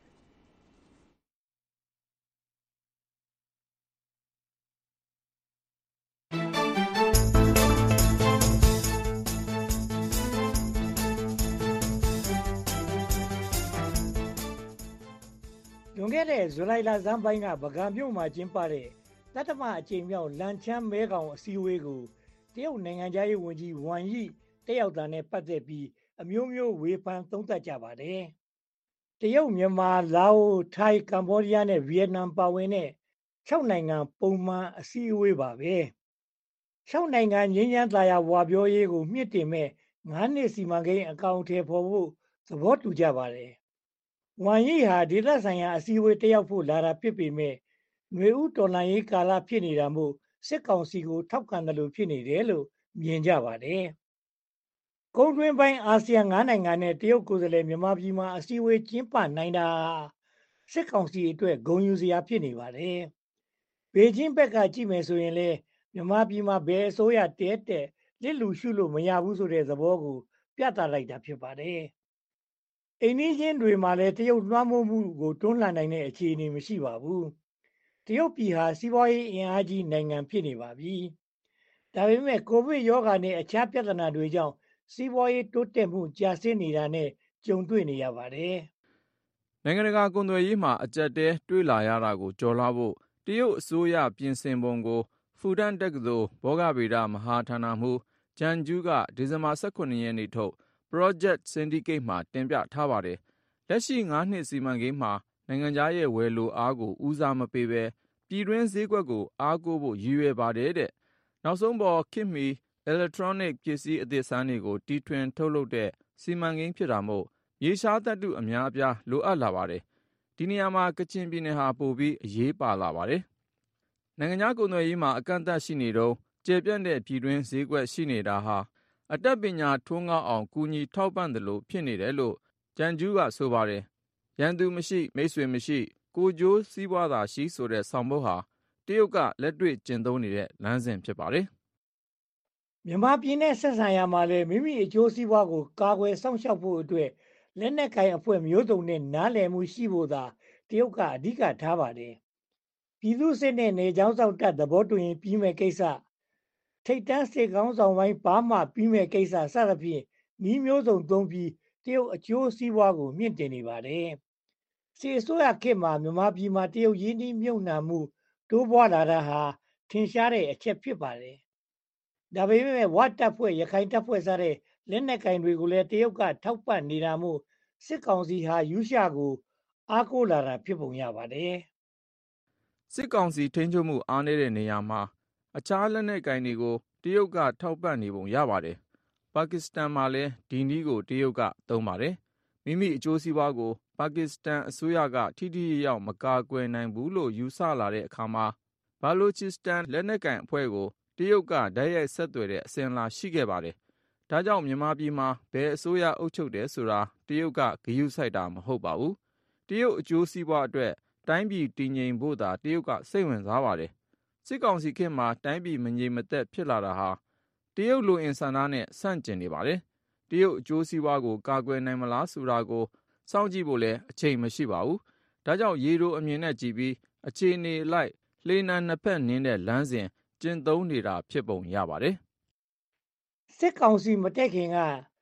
Speaker 20: လွန်ခဲ့တဲ့ဇူလိုင်လဆန်းပိုင်းကပုဂံမြို့မှာကျင်းပတဲ့တတ္တမအကြိမ်မြောက်လန်ချန်းမဲခေါင်အစည်းအဝေးကိုတရုတ်နိုင်ငံသားရေးဝန်ကြီးဝမ်ယိတက်ရောက်တာနဲ့ပတ်သက်ပြီးအမျိုးမျိုးဝေဖန်သုံးသပ်ကြပါတယ်။တရုတ်မြန်မာလာအိုထိုင်းကမ္ဘောဒီးယားနဲ့ဗီယက်နမ်ပါဝင်တဲ့၆နိုင်ငံပုံမှန်အစည်းအဝေးပါပဲ။၆နိုင်ငံငြိမ်းချမ်းသာယာဝပြောရေးကိုမြင့်တင်မဲ့၅နှစ်စီမံကိန်းအကောင်အထည်ဖော်ဖို့သဘောတူကြပါတယ်။ဝမ်ယိဟာဒေသဆိုင်ရာအစည်းအဝေးတက်ရောက်ဖို့လာတာဖြစ်ပေမဲ့ຫນွေဦးတော်လှန်ရေးကာလဖြစ်နေတာမို့စစ်ကောင်စီကိုထောက်ခံတယ်လို့ဖြစ်နေတယ်လို့မြင်ကြပါတယ်။ကုန်းတွင်းပိုင်းအာဆီယံ၅နိုင်ငံနဲ့တရုတ်ကိုယ်စားလှယ်မြန်မာပြည်မှာအစည်းအဝေးကျင်းပနိုင်တာစစ်ကောင်စီအတွက်ဂုဏ်ယူစရာဖြစ်နေပါတယ်။ဘေကျင်းဘက်ကကြည့်မယ်ဆိုရင်လေမြန်မာပြည်မှာဘယ်အစိုးရတဲတဲ့လစ်လူရှုလို့မရဘူးဆိုတဲ့သဘောကိုပြသလိုက်တာဖြစ်ပါတယ်။အိန္ဒိချင်းတွေမှာလည်းတရုတ်လွှမ်းမိုးမှုကိုတွန်းလှန်နိုင်တဲ့အခြေအနေမရှိပါဘူး။တရုတ်ပြည်ဟာစီးပွားရေးအင်အားကြီးနိုင်ငံဖြစ်နေပါပြီ။ဒါပေမဲ့ကိုဗစ်ရောဂါနဲ့အခြားပြဿနာတွေကြောင့်စီးပွားရေးတိုးတက်မှုကျဆင်းနေတာနဲ့ကြုံတွေ့နေရပါတယ်
Speaker 21: ။နိုင်ငံတကာကုန်သွယ်ရေးမှာအကျပ်တဲတွေ့လာရတာကိုကျော်လွှားဖို့တရုတ်အစိုးရပြင်ဆင်ပုံကိုဖူတန်တက္ကသိုလ်ဘောဂဗေဒမဟာဌာနမှူးဂျန်ကျူးကဒီဇင်ဘာ၁၇ရက်နေ့ထုတ်Project Syndicate မှာတင်ပြထားပါတယ်။လက်ရှိ၅နှစ်စီမံကိန်းမှာနိုင်ငံခြားရဲ့ဝယ်လိုအားကိုဦးစားမပေးဘဲပြည်တွင်းဈေးကွက်ကိုအားကိုးဖို့ရည်ရွယ်ပါတယ်တဲ့။နောက်ဆုံးပေါ်ခေတ်မီ electronic ပစ္စည်းအသစ်အဆန်းတွေကိုတီထွင်ထုတ်လုပ်တဲ့စီမံကိန်းဖြစ်တာမို့မြေရှားသတ္တုအများအပြားလိုအပ်လာပါတယ်။ဒီနေရာမှာကချင်ပြည်နယ်ဟာပိုပြီးအရေးပါလာပါတယ်။နိုင်ငံခြားကုန်သွယ်ရေးမှာအကန့်အသတ်ရှိနေတော့ကျယ်ပြန့်တဲ့ပြည်တွင်းဈေးကွက်ရှိနေတာဟာအတတ်ပညာထွန်းကားအောင်ကူညီထောက်ပံ့တယ်လို့ဖြစ်နေတယ်လို့ဂျန်ကျူးကဆိုပါတယ်။ရန်သူမရှိမိတ်ဆွေမရှိကိုကျိုးစီးပွားသာရှိဆိုတဲ့ဆောင်ပုဒ်ဟာတရုတ်ကလက်တွေ့ကျင့်သုံးနေတဲ့လမ်းစဉ်ဖြစ်ပါတယ်
Speaker 20: ။မြန်မာပြည်နဲ့ဆက်ဆံရမှာလေမိမိအကျိုးစီးပွားကိုကာကွယ်စောင့်ရှောက်ဖို့အတွက်လက်နက်ကိုင်အဖွဲ့မျိုးစုံနဲ့နားလည်မှုရှိဖို့သာတရုတ်ကအဓိကထားပါတယ်။ပြည်သူစစ်နဲ့နေကြောင်းဆောင်တပ်သဘောတူရင်ပြီးမဲ့ကိစ္စထိတ်တန်းစစ်ကောင်းဆောင်ပိုင်းဘာမှပြီးမဲ့ကိစ္စစသဖြင့်ဤမျိုးစုံသုံးပြီးတရုတ်အကျိုးစီးပွားကိုမြင့်တင်နေပါတယ်။စီအစိုးရခေတ်မှာမြန်မာပြည်မှာတရုတ်ရင်းနှီးမြုပ်နှံမှုတိုးပွားလာတာဟာထင်ရှားတဲ့အချက်ဖြစ်ပါတယ်။ဒါပေမဲ့ဝတပ်ဖွဲ့ရခိုင်တပ်ဖွဲ့စတဲ့လက်နက်ကင်တွေကိုလည်းတရုတ်ကထောက်ပံ့နေတာမို့စစ်ကောင်စီဟာယူရှာကိုအားကိုးလာတာဖြစ်ပုံရပါတယ်
Speaker 21: ။စစ်ကောင်စီထိန်းချုပ်မှုအားနည်းတဲ့နေရာမှာအခြားလက်နက်ကင်တွေကိုတရုတ်ကထောက်ပံ့နေပုံရပါတယ်။ပါကစ္စတန်မှာလည်းဒီနည်းကိုတရုတ်ကသုံးပါတယ်။မိမိအကျိုးစီးပွားကိုပါကစ္စတန်အစိုးရကထိထိရောက်မကာကွယ်နိုင်ဘူးလို့ယူဆလာတဲ့အခါမှာဘာလိုချစ္စတန်လက်နက်ကင်အဖွဲ့ကိုတရုတ်ကဓာတ်ရိုက်ဆက်သွယ်တဲ့အစဉ်အလာရှိခဲ့ပါတယ်။ဒါကြောင့်မြန်မာပြည်မှာဘယ်အစိုးရအုပ်ချုပ်တယ်ဆိုတာတရုတ်ကဂရုစိုက်တာမဟုတ်ပါဘူး။တရုတ်အကျိုးစီးပွားအတွက်တိုင်းပြည်တည်ငြိမ်ဖို့သာတရုတ်ကစိတ်ဝင်စားပါတယ်။စစ်ကောင်စီခေတ်မှာတိုင်းပြည်မငြိမ်မသက်ဖြစ်လာတာဟာတရုတ်လူအင်ဆန္ဒနဲ့ဆန့်ကျင်နေပါတယ်။တရုတ်အကျိုးစီးပွားကိုကာကွယ်နိုင်မလားဆိုတာကိုစောင့်ကြည့်ဖို့လည်းအချိန်မရှိပါဘူး။ဒါကြောင့်ရေတိုအမြင်နဲ့ကြည့်ပြီးအခြေအနေလိုက်လှေနံနှစ်ဖက်နင်းတဲ့လမ်းစဉ်ကျင့်သုံးနေတာဖြစ်ပုံရပါတယ်
Speaker 20: ။စစ်ကောင်စီမတက်ခင်က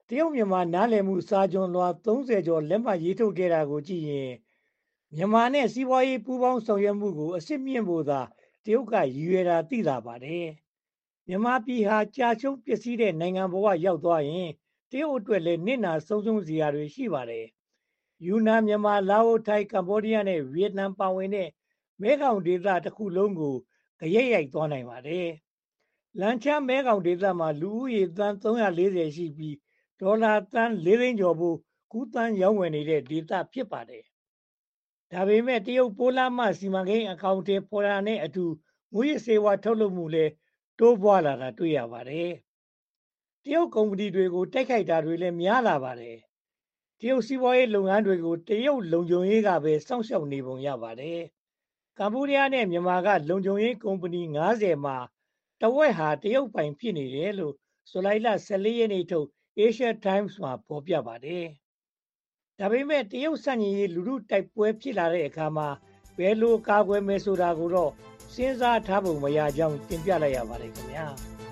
Speaker 20: တရုတ်မြန်မာနားလည်မှုစာချွန်လွှာသုံးဆယ်ကျော်လက်မှတ်ရေးထုတ်ခဲ့တာကိုကြည့်ရင်မြန်မာနဲ့စီးပွားရေးပူးပေါင်းဆောင်ရွက်မှုကိုအစစ်မြင့်ဖို့သာတရုတ်ကရည်ရွယ်တာသိလာပါတယ်မြန်မာပြည်ဟာကြာရှုံးပျက်စီးတဲ့နိုင်ငံဘဝရောက်သွားရင်တရုတ်အတွက်လည်းနစ်နာဆုံးရှုံးစရာတွေရှိပါတယ်ယူနန်မြန်မာလာအိုထိုင်းကမ္ဘောဒီးယားနဲ့ဗီယက်နမ်ပါဝင်တဲ့မဲခေါင်ဒေသတစ်ခုလုံးကိုကြရိုက်ရိုက်သွားနိုင်ပါတယ်လန်ချမ်းမဲခေါင်ဒေသမှာလူဦးရေသန်းသုံးရာလေးဆယ်ရှိပြီးဒေါ်လာသန်းလေးသိန်းကျော်ဖို့ကူးသန်းရောင်းဝယ်နေတဲ့ဒေသဖြစ်ပါတယ်ဒါပေမဲ့တရုတ်ပိုးလမ်းမစီမံကိန်းအကောင့်တွေပေါ်လာတဲ့အတူမူရစ်စေဝါထုတ်လုပ်မှုလည်းတိုးပွားလာတာတွေ့ရပါတယ်တရုတ်ကုမ္ပဏီတွေကိုတိုက်ခိုက်တာတွေလည်းများလာပါတယ်တရုတ်စီးပွားရေးလုပ်ငန်းတွေကိုတရုတ်လုံခြုံရေးကပဲစောင့်ရှောက်နေပုံရပါတယ်ကမ္ဘောဒီးယားနဲ့မြန်မာကလုံခြုံရေးကုမ္ပဏီ၅၀မှာတဝက်ဟာတရုတ်ပိုင်ဖြစ်နေတယ်လို့ဇူလိုင်လဆယ်လေးရက်နေ့ထုတ် Asia Times မှာဖော်ပြပါတယ်ဒါပေမဲ့တရုတ်စံညီရေးလူထုတိုက်ပွဲဖြစ်လာတဲ့အခါမှာဘယ်လိုကာကွယ်မယ်ဆိုတာကိုတော့စဉ်းစားထားပုံမရကြောင်းတင်ပြလိုက်ရပါတယ်ခင်ဗျာ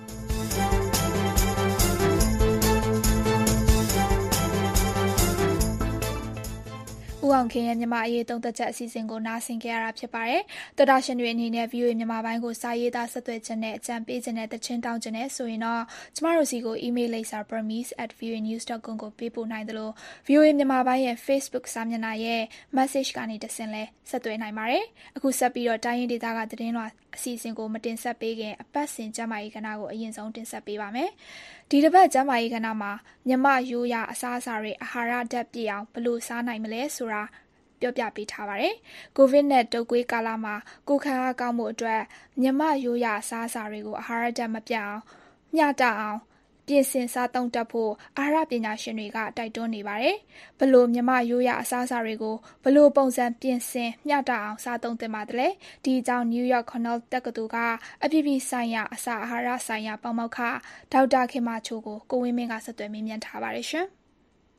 Speaker 2: ဦးအောင်ခင်ရဲ့မြန်မာအရေးသုံးသက်ချက်အစီအစဉ်ကိုနားဆင်ကြရတာဖြစ်ပါတယ်။တော်တာရှင်တွေအနေနဲ့ ဗီအိုအေ မြန်မာပိုင်းကိုစာရေးသားဆက်သွယ်ခြင်းနဲ့အကြံပေးခြင်းနဲ့တခြင်းတောင်းခြင်းနဲ့ဆိုရင်တော့ကျမတို့စီကို email လိပ်စာ burmese at v o a news dot com ကိုပေးပို့နိုင်သလို ဗီအိုအေ မြန်မာပိုင်းရဲ့ Facebook စာမျက်နှာရဲ့ message ကနေတဆင့်လဲဆက်သွယ်နိုင်ပါတယ်။အခုဆက်ပြီးတော့တိုင်းရင်းဒေသကသတင်းလွှာအစီအစဉ်ကိုမတင်ဆက်ပေးခင်အပတ်စဉ်ကျမ်းမာရေးကဏ္ဍကိုအရင်ဆုံးတင်ဆက်ပေးပါမယ်။ဒီတစ်ပတ်ကျမ်းမာရေးကဏ္ဍမှာမြမရိုးရအစားအစာတွေအာဟာရဓာတ်ပြည့်အောင်ဘယ်လိုစားနိုင်မလဲဆိုတာပြောပြပေးထားပါတယ်။ကိုဗစ်နဲ့တုပ်ကွေးကာလမှာကိုယ်ခံအားကောင်းမှုအတွက်မြမရိုးရအစားအစာတွေကိုအာဟာရဓာတ်မပြတ်အောင်မျှတအောင်ပြင်ဆင်စားသုံးတတ်ဖို့အာဟာရပညာရှင်တွေကတိုက်တွန်းနေပါတယ်။ဘလို့မြမရိုးရအစားအစာတွေကိုဘလို့ပုံစံပြင်ဆင်မျှတအောင်စားသုံးသင့်ပါတယ်လဲ။ဒီအကြောင်း New York Cornell တက္ကသိုလ်ကအပြည်ပြည်ဆိုင်ရာအစာအာဟာရဆိုင်ရာပေါမောက္ခဒေါက်တာခင်မာချိုကိုကိုဝင်းမင်းကဆက်သွယ်မေးမြန်းထားပါတယ်ရှင်။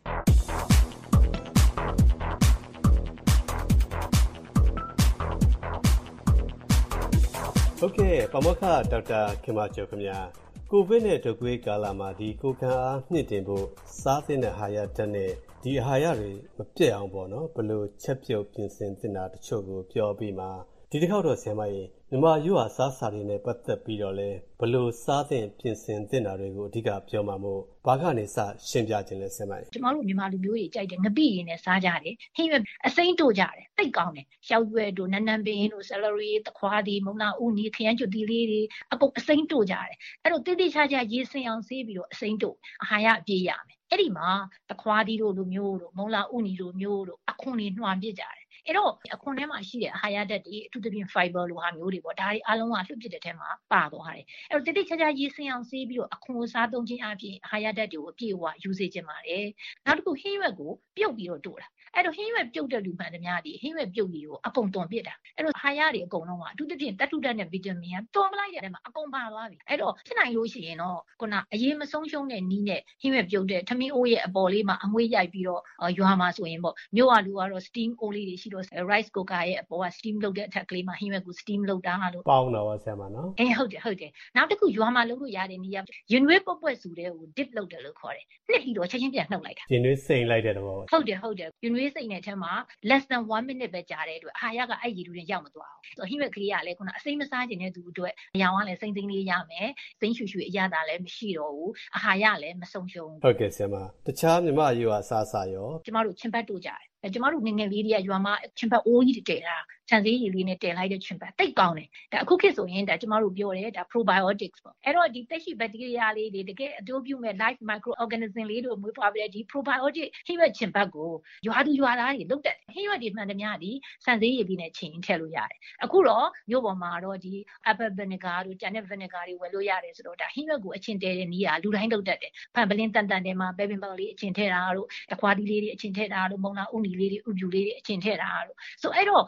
Speaker 5: ဟုတ်ကဲ့ပါမောက္ခဒေါက်တာခင်မာချိုခင်ဗျာကိုဗစ်နဲ့တုပ်ကွေးကာလမှာဒီကိုခံအားမြင့်တင်ဖို့စားသင့်တဲ့အာဟာရဓာတ်နဲ့ဒီအာဟာရတွေမပြတ်အောင်ပေါ့နော်ဘယ်လိုချက်ပြုတ်ပြင်ဆင်သင့်တာတချို့ကိုပြောပြီးမှဒီတစ်ခေါက်တော့ဆရာမကြီးမြန်မာရိုးရာစားစာတွေနဲ့ပတ်သက်ပြီးတော့လဲဘယ်လိုစားသင့်ပြင်ဆင်သင့်တာတွေကိုအဓိကပြောမှာမို့ဘာကနေစရှင်းပြခြင်းလဲဆရာမကြီး
Speaker 1: ကျမတို့မြန်မာလူမျိုးတွေကြိုက်တယ်ငပိရည်နဲ့စားကြတယ်ဟင်းရွက်အစိမ့်တို့ကြတယ်တိတ်ကောင်းတယ်ရှောက်ရွက်တို့နန်းနန်းပင်တို့ဆယ်လရီတခွားဒီမုံလာဥနီခရမ်းကျွတ်တီလေးတွေအကုန်အစိမ့်တို့ကြတယ်အဲ့တော့တိတိကျကျရေးစင်အောင်ဆေးပြီးတော့အစိမ့်တို့အာဟာရအပြည့်ရမယ်အဲ့ဒီမှာတခွားဒီတို့လိုမျိုးတို့မုံလာဥနီတို့မျိုးတို့အခွန်တွေနှွာပြစ်ကြတယ်အဲ့တော့အခွန်ထဲမှာရှိတဲ့အာဟာရဓာတ်တွေအထူးသဖြင့် fiber လိုဟာမျိုးတွေပေါ့ဒါတွေအားလုံးကလှုပ်ပြစ်တဲ့ထဲမှာပါသွားတယ်အဲ့တော့တိတိကျကျရေးစင်အောင်ဆေးပြီးတော့အခွန်စားသုံးခြင်းအပြင်အာဟာရဓာတ်တွေကိုအပြည့်အဝယူစေခြင်းပါတယ်နောက်တစ်ခုဟင်းရွက်ကိုပြုတ်ပြီးတော့တို့တာအဲ့တော့ဟင်းရွက်ပြုတ်တဲ့လူမှန်သမျှဒီဟင်းရွက်ပြုတ်ကြီးကိုအကုန်တွန်ပစ်တာအဲ့တော့အာဟာရတွေအကုန်လုံးကအထူးသဖြင့်တတ္ထုဓာတ်နဲ့ဗီတာမင်ကတွန်ပလိုက်တဲ့ထဲမှာအကုန်ပါသွားပြီအဲ့တော့ဖြစ်နိုင်လို့ရှိရင်တော့ခုနအရေးမဆုံးရှုံးတဲ့နီးနဲ့ဟင်းရွက်ပြုတ်တဲ့ထမင်းအိုးရဲ့အပေါ်လေးမှာအငွေ့ရိုက်ပြီးတော့ရွာမှာဆိုရင်ပေါ့မြို့ကလူကတော့ steam အိုးလေးတွေရှိတော့ rice cooker ရဲ့အပေါ်က steam လုပ်တဲ့အထက်ကလေးမှာဟင်းရွက်ကို steam လုပ်တာလို့
Speaker 5: ပေါင်းတော့ပါဆရာမနော်
Speaker 1: အေးဟုတ်တယ်ဟုတ်တယ်နောက်တစ်ခုရွာမှာလုပ်လို့ရတဲ့နေရာရင်နွေးပွက်ပွက်စုတဲ့ကို dip လုပ်တယ်လို့ခေါ်တယ်နှစ်ပြီးတော့ချက်ချင်းပြန်နှုတ်လိုက်တာ
Speaker 5: ရင်နွေးစိမ့်လိုက်တဲ့တော့
Speaker 1: ဟုတ်တယ်ဟုတ်တယ်ရင်နွေးစိမ့်တဲ့ထဲမှာ less than one minute ပဲကြာတဲ့အတွက်အာဟာရကအဲ့ရည်တူတွေရောက်မသွားအောင်ဆိုဟင်းရွက်ကလေးကလည်းခုနအစိမ့်မစားခြင်းတဲ့သူအတွက်ရောင်ကလည်းစိမ့်စိမ့်လေးရမယ်စိမ့်ရှူရှူအရသာလည်းမရှိတော့ဘူးအာဟာရလည်းမဆုံးရှုံးဘူး
Speaker 5: ဟုတ်ကဲ့ဆရာမတခြားမြမရိုးအစားအစာရော
Speaker 1: ကျမတို့ချင်းပတ်တို့ကြတယ်အဲကျမတို့ငငယ်လေးတွေကရွာမှာချင်းပတ်အိုးကြီးတည်တာခြံစည်းရည်လေးနဲ့တည်လိုက်တဲ့ချင်းပတ်တိတ်ကောင်းတယ်ဒါအခုခေတ်ဆိုရင်ဒါကျမတို့ပြောတယ်ဒါ probiotics ပေါ့အဲ့တော့ဒီသက်ရှိဘက်တီးရီးယားလေးတွေတကယ်အကျိုးပြုမဲ့ life microorganism လေးတွေမွေးဖွားပြီးတဲ့ဒီ probiotic ဟင်းရွက်ချင်းပတ်ကိုရွာသူရွာသားတွေလုပ်တယ်ဟင်းရွက်တွေမှန်သမျှဒီခြံစည်းရည်လေးနဲ့ချိန်ထည့်လို့ရတယ်အခုတော့မြို့ပေါ်မှာတော့ဒီ apple vinegar တို့ tannin vinegar တွေဝယ်လို့ရတယ်ဆိုတော့ဒါဟင်းရွက်ကိုအချင်းတဲတဲ့နီးကလူတိုင်းလုပ်တတ်တယ်ဖန်ပလင်းတန်တန်တဲမှာပဲပင်ပလေးအချင်းထဲတာတို့တခွားဒီလေးတွေအချင်းထဲတာတို့မုံလာဥနီလေးတွေဥပြူလေးတွေအချင်းထဲတာတို့ဆိုအဲ့တော့ဟင်းရွက်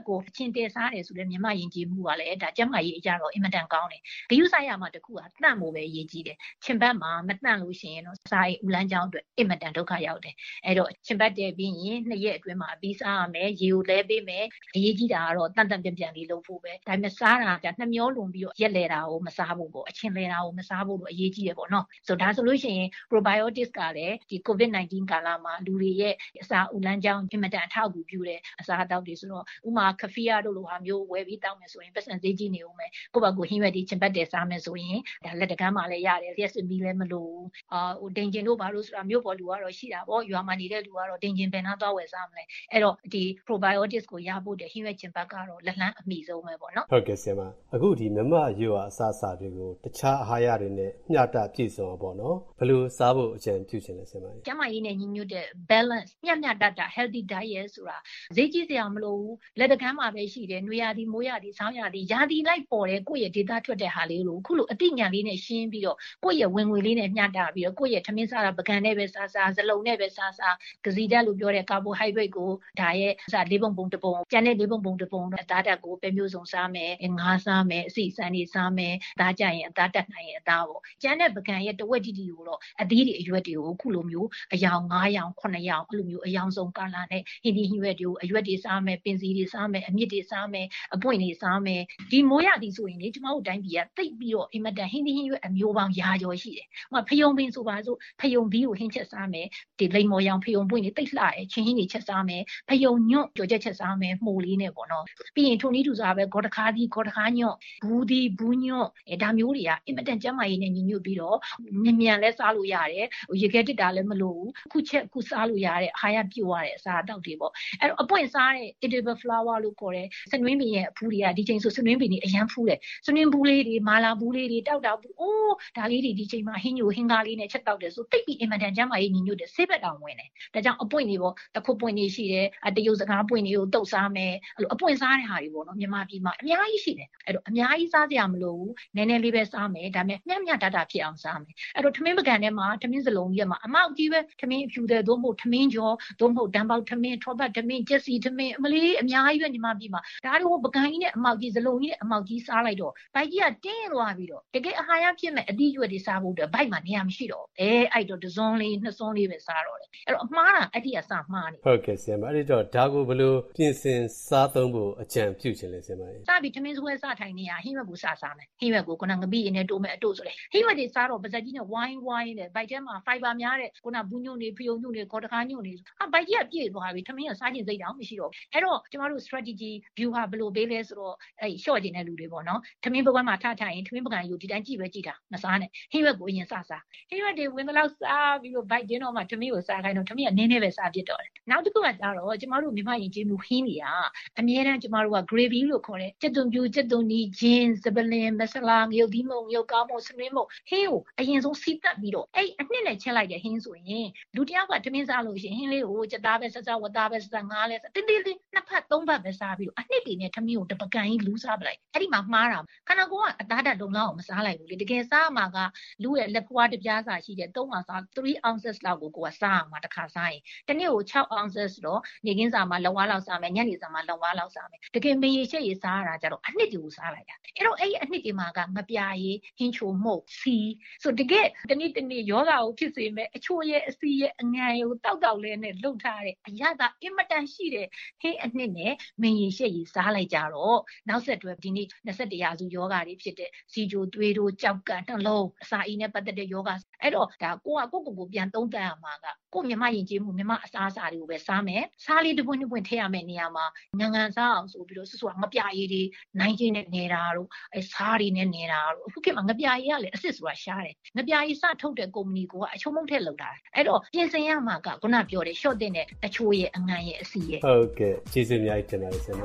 Speaker 1: ကိုအချင်းတဲစားတယ်ဆိုတဲ့မြန်မာယဉ်ကျေးမှုကလည်းဒါကျမကြီးအကြတော့အင်မတန်ကောင်းတယ်ဂယုဆိုင်ရမှာတခုကတန့်ဖို့ပဲရည်ကြီးတယ်ချင်းပတ်မှာမတန့်လို့ရှိရင်တော့စားအိမ်ဦးလန်းချောင်းအတွက်အင်မတန်ဒုက္ခရောက်တယ်အဲ့တော့ချင်းပတ်တယ်ပြီးရင်နှစ်ရက်အတွင်းမှာအပြီးစားရမယ်ရေကိုလဲပေးမယ်အရေးကြီးတာကတော့တန့်တန့်ပြန်ပြန်လေးလုပ်ဖို့ပဲဒါပေမဲ့စားတာဒါနှမျောလွန်ပြီးတော့ရက်လဲတာကိုမစားဖို့ပေါ့အချင်းလဲတာကိုမစားဖို့တော့အရေးကြီးတယ်ပေါ့နော်ဆိုဒါဆိုလို့ရှိရင် probiotics ကလည်းဒီ covid nineteen ကာလမှာလူတွေရဲ့အစာဦးလန်းချောင်းအင်မတန်အထောက်အကူပြုတဲ့အစာအသောက်တွေဆိုတော့ဥမာကဖီယာတို့လိုဟာမျိုးဝယ်ပြီးတောင်းမယ်ဆိုရင်ပတ်စံဈေးကြီးနေဦးမယ်ကိုယ့်ဘာကိုဟင်းရွက်ဒီချင်ပတ်တယ်စားမယ်ဆိုရင်ဒါလက်တကမ်းမှလည်းရတယ်လျှက်စစ်မီလည်းမလို့အာဟိုဒင်ဂျင်တို့ဘာလို့ဆိုတာမျိုးပေါ်လူကတော့ရှိတာပေါ့ရွာမှာနေတဲ့လူကတော့ဒင်ဂျင်ပင်နာသွားဝယ်စားမလဲအဲ့တော့ဒီ probiotics ကိုရဖို့တဲ့ဟင်းရွက်ချင်ပတ်ကတော့လက်လန်းအမိဆုံးပဲပေါ့နော်
Speaker 5: ဟုတ်ကဲ့ဆရာမအခုဒီမမရွာအစားအစာတွေကိုတခြားအာဟာရတွေနဲ့မျှတပြည့်စုံအောင်ပေါ့နော်ဘယ်လိုစားဖို့အကြံပြုချင်လဲဆရာမ
Speaker 1: ကျမကြီးနဲ့ညီညွတ်တဲ့ balance မျှမျှတတ healthy diet ဆိုတာဈေးကြီးစရာမလိုဘူးလက်တကမ်းမှာပဲရှိတယ်နွေရာသီမိုးရာသီဆောင်းရာသီရာသီလိုက်ပေါ်တယ်ကိုယ့်ရဲ့ဒေတာထွက်တဲ့ဟာလေးလို့ခုလိုအသိဉာဏ်လေးနဲ့ရှင်းပြီးတော့ကိုယ့်ရဲ့ဝင်ငွေလေးနဲ့မျှတပြီးတော့ကိုယ့်ရဲ့ထမင်းစားတာပကံနဲ့ပဲစားစားဇလုံးနဲ့ပဲစားစားကစီဓာတ်လို့ပြောတဲ့ carbohydrate ကိုဒါရဲ့စားလေးပုံပုံတစ်ပုံကျန်တဲ့လေးပုံပုံတစ်ပုံအသားဓာတ်ကိုပဲမျိုးစုံစားမယ်ငါးစားမယ်အစီစံတွေစားမယ်ဒါကြရင်အသားတက်နိုင်ရင်အသားပေါ့ကျန်တဲ့ပကံရဲ့တဝက်တီတီကိုတော့အသီးတွေအရွက်တွေကိုခုလိုမျိုးအယောင်၅ယောင်ခုနှစ်ယောင်အဲ့လိုမျိုးအယောင်ဆုံးကာလာနဲ့ဟင်းဒီဟင်းရွက်တွေကိုအရွက်တွေစားမယ်ပင်စီတွေစားမယ်အမြစ်တွေစားမယ်အပွင့်တွေစားမယ်ဒီမိုးရသည်ဆိုရင်လေကျမတို့တိုင်းပြည်ကတိတ်ပြီးတော့အင်မတန်ဟင်းဒီဟင်းရွက်အမျိုးပေါင်းရာကျော်ရှိတယ်ဟိုဖယုံပင်ဆိုပါစို့ဖယုံသီးကိုဟင်းချက်စားမယ်ဒီလိမ္မော်ရောင်ဖယုံပွင့်တွေတိတ်လှတယ်ချင်းဟင်းတွေချက်စားမယ်ဖယုံညွန့်ကြော်ချက်ချက်စားမယ်မှုလေးနဲ့ပေါ့နော်ပြီးရင်ထုံနီးထူစားပဲဂေါ်တခါသီးဂေါ်တခါညွန့်ဘူးသီးဘူးညွန့်အဲဒါမျိုးတွေကအင်မတန်ကျန်းမာရေးနဲ့ညီညွတ်ပြီးတော့မြန်မြန်လဲစားလို့ရတယ်ရေခဲတစ်တာလည်းမလို့ဘူးခုချက်ခုစားလို့ရတဲ့အာဟာရပြည့်ဝတဲ့အစာအသောက်တွေပေါ့အဲ့တော့အပွင့်စားတဲ့ edible flower လို့ခေါ်တဲ့စနွင်းပင်ရဲ့အဖူးတွေကဒီချိန်ဆိုစနွင်းပင်တွေအရန်ဖူးတယ်စနွင်းဘူးလေးတွေမာလာဘူးလေးတွေတောက်တောက်ဘူးအိုးဒါလေးတွေဒီချိန်မှာဟင်းညိုဟင်းကားလေးနဲ့ချက်တောက်တယ်ဆိုတိတ်ပြီးအင်မတန်ကျန်းမာရေးညီညွတ်တဲ့ဆေးဘက်တောင်ဝင်တယ်ဒါကြောင့်အပွင့်တွေပေါ့တခုပွင့်တွေရှိတယ်တရုတ်စကားပွင့်တွေကိုတုတ်စားမယ်အဲ့လိုအပွင့်စားတဲ့ဟာတွေပေါ့နော်မြန်မာပြည်မှာအများကြီးရှိတယ်အဲ့တော့အများကြီးစားကြရမလို့ဘူးနည်းနည်းလေးပဲစားမယ်ဒါပေမဲ့မျှမျှတတဖြစ်အောင်စားမယ်အဲ့တော့ထမင်းပကံထဲမှာထမင်းစလုံးကြီးမှာအမောက်ကြီးပဲထမင်းဖြူတယ်သို့မဟုတ်ထမင်းကြောသို့မဟုတ်တံပေါက်ထမင်းထောပတ်ထမင်းကျက်စီထမင်းအမလေးအများကြီးပဲညီမပြည်မှာဒါတို့ပကံကြီးနဲ့အမောက်ကြီးစလုံးကြီးနဲ့အမောက်ကြီးစားလိုက်တော့ဘိုက်ကြီးကတင်းသွားပြီးတော့တကယ်အာဟာရဖြစ်မဲ့အသီးရွက်တွေစားဖို့အတွက်ဘိုက်မှာနေရာမရှိတော့အဲအဲ့တော့တစွန်းလေးနှစ်စွန်းလေးပဲစားတော့တယ်အဲ့တော့အမှားတာအဲ့ဒီအစမှားနေ
Speaker 5: ဟုတ်ကဲ့ဆရာမအဲ့တော့ဒါကိုဘယ်လိုပြင်ဆင်စားသုံးဖို့အကြံပြုချင်လဲဆရာမ
Speaker 1: စပြီးထမင်းစွဲစားထိုင်နေရဟင်းရွက်ကိုစားစားမယ်ဟင်းရွက်ကိုကနငပိရင်းနဲ့တိုးမဲ့အတို့ဆိုလေဟင်းရွက်တွေစားတော့ပါဇက်ကြီးနဲ့ဝိုင်းဝိုင်းနဲ့ဘိုက်ထဲမှာ fiber များတဲ့ကနဘူးညွန့်နေဖယုံညွန့်နေခေါ်တခါညွန့်နေဟာဘိုက်ကြီးကပြည့်သွားပြီထမင်းကစားခြင်းစိတ်တောင်မရှိတော့အဲ့တော့ကျမတို့ strategy view ဟာဘယ်လိုပေးလဲဆိုတော့အဲ့ short ကျင်တဲ့လူတွေပေါ့နော်ထမင်းပကံမှာထထိုင်ရင်ထမင်းပကံယူဒီတိုင်းကြည့်ပဲကြည့်တာမစားနဲ့ဟင်းရွက်ကိုအရင်စားစားဟင်းရွက်တွေဝင်တော့စားပြီးတော့ဘိုက်တင်းတော့မှထမင်းကိုစားခိုင်းတော့ထမင်းကနင်းနေပဲစားဖြစ်တော့တယ်နောက်တစ်ခုကကြတော့ကျမတို့မြန်မာယဉ်ကျေးမှုဟင်းတွေကအများတန်းကျမတို့က gravy လို့ခေါ်တဲ့ကြက်သွန်ပြူကြက်သွန်နီဂျင်းစပလင်မဆလာငရုတ်သီးမုံငရုတ်ကောင်းမုံစနွင်းမုံဟင်းကိုအရင်ဆုံးစီးတက်ပြီးတော့အဲ့အနှစ်နဲ့ချက်လိုက်တဲ့ဟင်းဆိုရင်လူတယောက်ကထမင်းစားလို့ရှိရင်ဟင်းလေးကိုကြက်သားပဲဆက်စားဝတ်သားပဲဆက်စားငါးလဲတင်းတင်းလေးနှစ်ဖက်သုံးဖက်ပဲစားပြီးတော့အနှစ်တွေနဲ့ထမင်းကိုတပကံကြီးလူးစားပလိုက်အဲ့ဒီမှာမှားတာခန္ဓာကိုယ်ကအသားဓာတ်လုံလောက်အောင်မစားလိုက်ဘူးလေတကယ်စားမှာကလူရဲ့လက်ဖွားတစ်ပြားစာရှိတဲ့သုံးအောင်စားthree ounces လောက်ကိုကိုကစားအောင်မှာတစ်ခါစားရင်တနေ့ကိုsix ounces တော့နေကင်းစာမှာလက်ဝါးလောက်စားမယ်ညနေစာမှာလက်ဝါးလောက်စားမယ်တကယ်မရေရှက်ရေစားရတာကြတော့အနှစ်တွေကိုစားလိုက်တာအဲ့တော့အဲ့ဒီအနှစ်တွေမှာကငပြာရည်ဟင်းချိုမှုတ်စီဆိုတကယ်တနေ့တနေ့ယောဂကိုဖြစ်စေမဲ့အချိုရဲ့အစီရဲ့အငံကိုတောက်တောက်လဲနဲ့လှုပ်ထားတဲ့အရသာအင်မတန်ရှိတဲ့ဟင်းအနှစ်နဲ့မရေရှက်ရေစားလိုက်ကြတော့နောက်ဆက်တွဲဒီနေ့twenty-firstရာစုယောဂတွေဖြစ်တဲ့စီဂျိုသွေးတို့ကြောက်ကနှလုံးအစာအိမ်နဲ့ပတ်သက်တဲ့ယောဂအဲ့တော့ဒါကိုကကိုကိုကိုပြန်သုံးသပ်ရမှာကကိုမြမယဉ်ကျေးမှုမြမအစားအစာတွေကိုပဲစားမယ်စားလေးတစ်ပွင့်တစ်ပွင့်ထည့်ရမယ့်နေရာမှာငံငံစားအောင်ဆိုပြီးတော့ဆူဆူငပြာရည်တွေနိုင်ချင်းနဲ့နေတာတို့အဲစားတွေနဲ့နေတာတို့အခုခေတ်မှာငပြာရည်ကလည်းအစ်စ်ဆိုတာရှားတယ်ငပြာရည်စထုတ်တဲ့ကုမ္ပဏီကအချုံမုတ်ထည့်လောက်တာအဲ့တော့ပြင်ဆင်ရမှာကခုနပြောတဲ့ short တဲ့တချို့ရဲ့အငံရဲ့အစီရဲ့
Speaker 5: ဟုတ်ကဲ့ကျေးဇူးအများကြီးတင်ပါတယ်ဆရာမ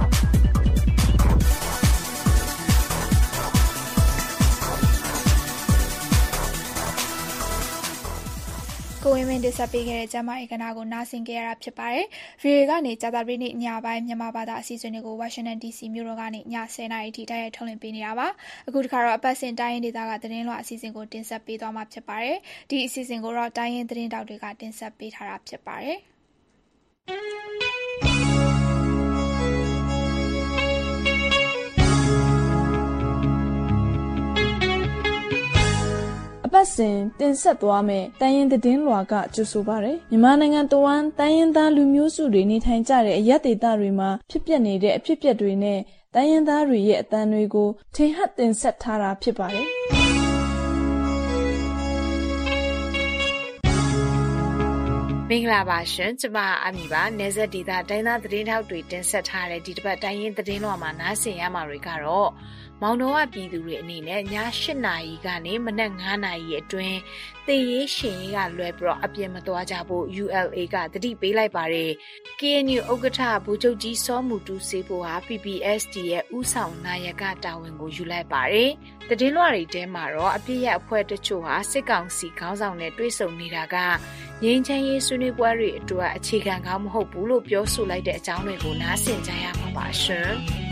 Speaker 2: ကိုဝင်းမင်းတင်ဆက်ပေးခဲ့တဲ့ကျမ်းမာရေးကဏ္ဍကိုနားဆင်ကြရတာဖြစ်ပါတယ်။ ဗီအိုအေကနေကြာသပတေးနေ့ညပိုင်းမြန်မာဘာသာအစီအစဉ်တွေကိုဝါရှင်တန် ဒီ စီ မြို့တော်ကနေညtenနာရီထိတိုက်ရိုက်ထုတ်လွှင့်ပေးနေတာပါ။အခုတစ်ခါတော့အပတ်စဉ်တိုင်းရင်းဒေသကသတင်းလွှာအစီအစဉ်ကိုတင်ဆက်ပေးသွားမှာဖြစ်ပါတယ်။ဒီအစီအစဉ်ကိုတော့တိုင်းရင်းသတင်းတောက်တွေကတင်ဆက်ပေးထားတာဖြစ်ပါတယ်။
Speaker 6: အပတ်စဉ်တင်ဆက်သွားမယ့်တိုင်းရင်းသတင်းလွှာကကြိုဆိုပါရယ်မြန်မာနိုင်ငံတဝန်းတိုင်းရင်းသားလူမျိုးစုတွေနေထိုင်ကြတဲ့အရပ်ဒေသတွေမှာဖြစ်ပျက်နေတဲ့အဖြစ်အပျက်တွေနဲ့တိုင်းရင်းသားတွေရဲ့အသံတွေကိုထင်ဟပ်တင်ဆက်ထားတာဖြစ်ပါတယ်
Speaker 22: မင်္ဂလာပါရှင်ကျမအမီပါနေဆက်ဒေတာတိုင်းသားသတင်းထောက်တွေတင်ဆက်ထားတဲ့ဒီတစ်ပတ်တိုင်းရင်းသတင်းလွှာမှာနားဆင်ရမှာတွေကတော့မောင်တော်ကပြည်သူတွေအနေနဲ့ည၈နာရီကနေမနက်၅နာရီအတွင်းသေရေးရှင်ရေးကလွယ်ပြီးတော့အပြင်မသွားကြဖို့ U L A ကတတိပေးလိုက်ပါတယ် K N U ဥက္ကဋ္ဌဗိုလ်ချုပ်ကြီးစောမူတူစေဖို့ဟာ P P S D ရဲ့ဦးဆောင်နာယကတာဝန်ကိုယူလိုက်ပါတယ်သတင်းလွှာတွေထဲမှာတော့အပြည့်ရအဖွဲ့တချို့ဟာစစ်ကောင်စီခေါင်းဆောင်နဲ့တွေ့ဆုံနေတာကငြိမ်းချမ်းရေးဆွေးနွေးပွဲတွေအတွက်အခြေခံကောင်းမဟုတ်ဘူးလို့ပြောဆိုလိုက်တဲ့အကြောင်းတွေကိုနားဆင်ကြရမှာပါရှင်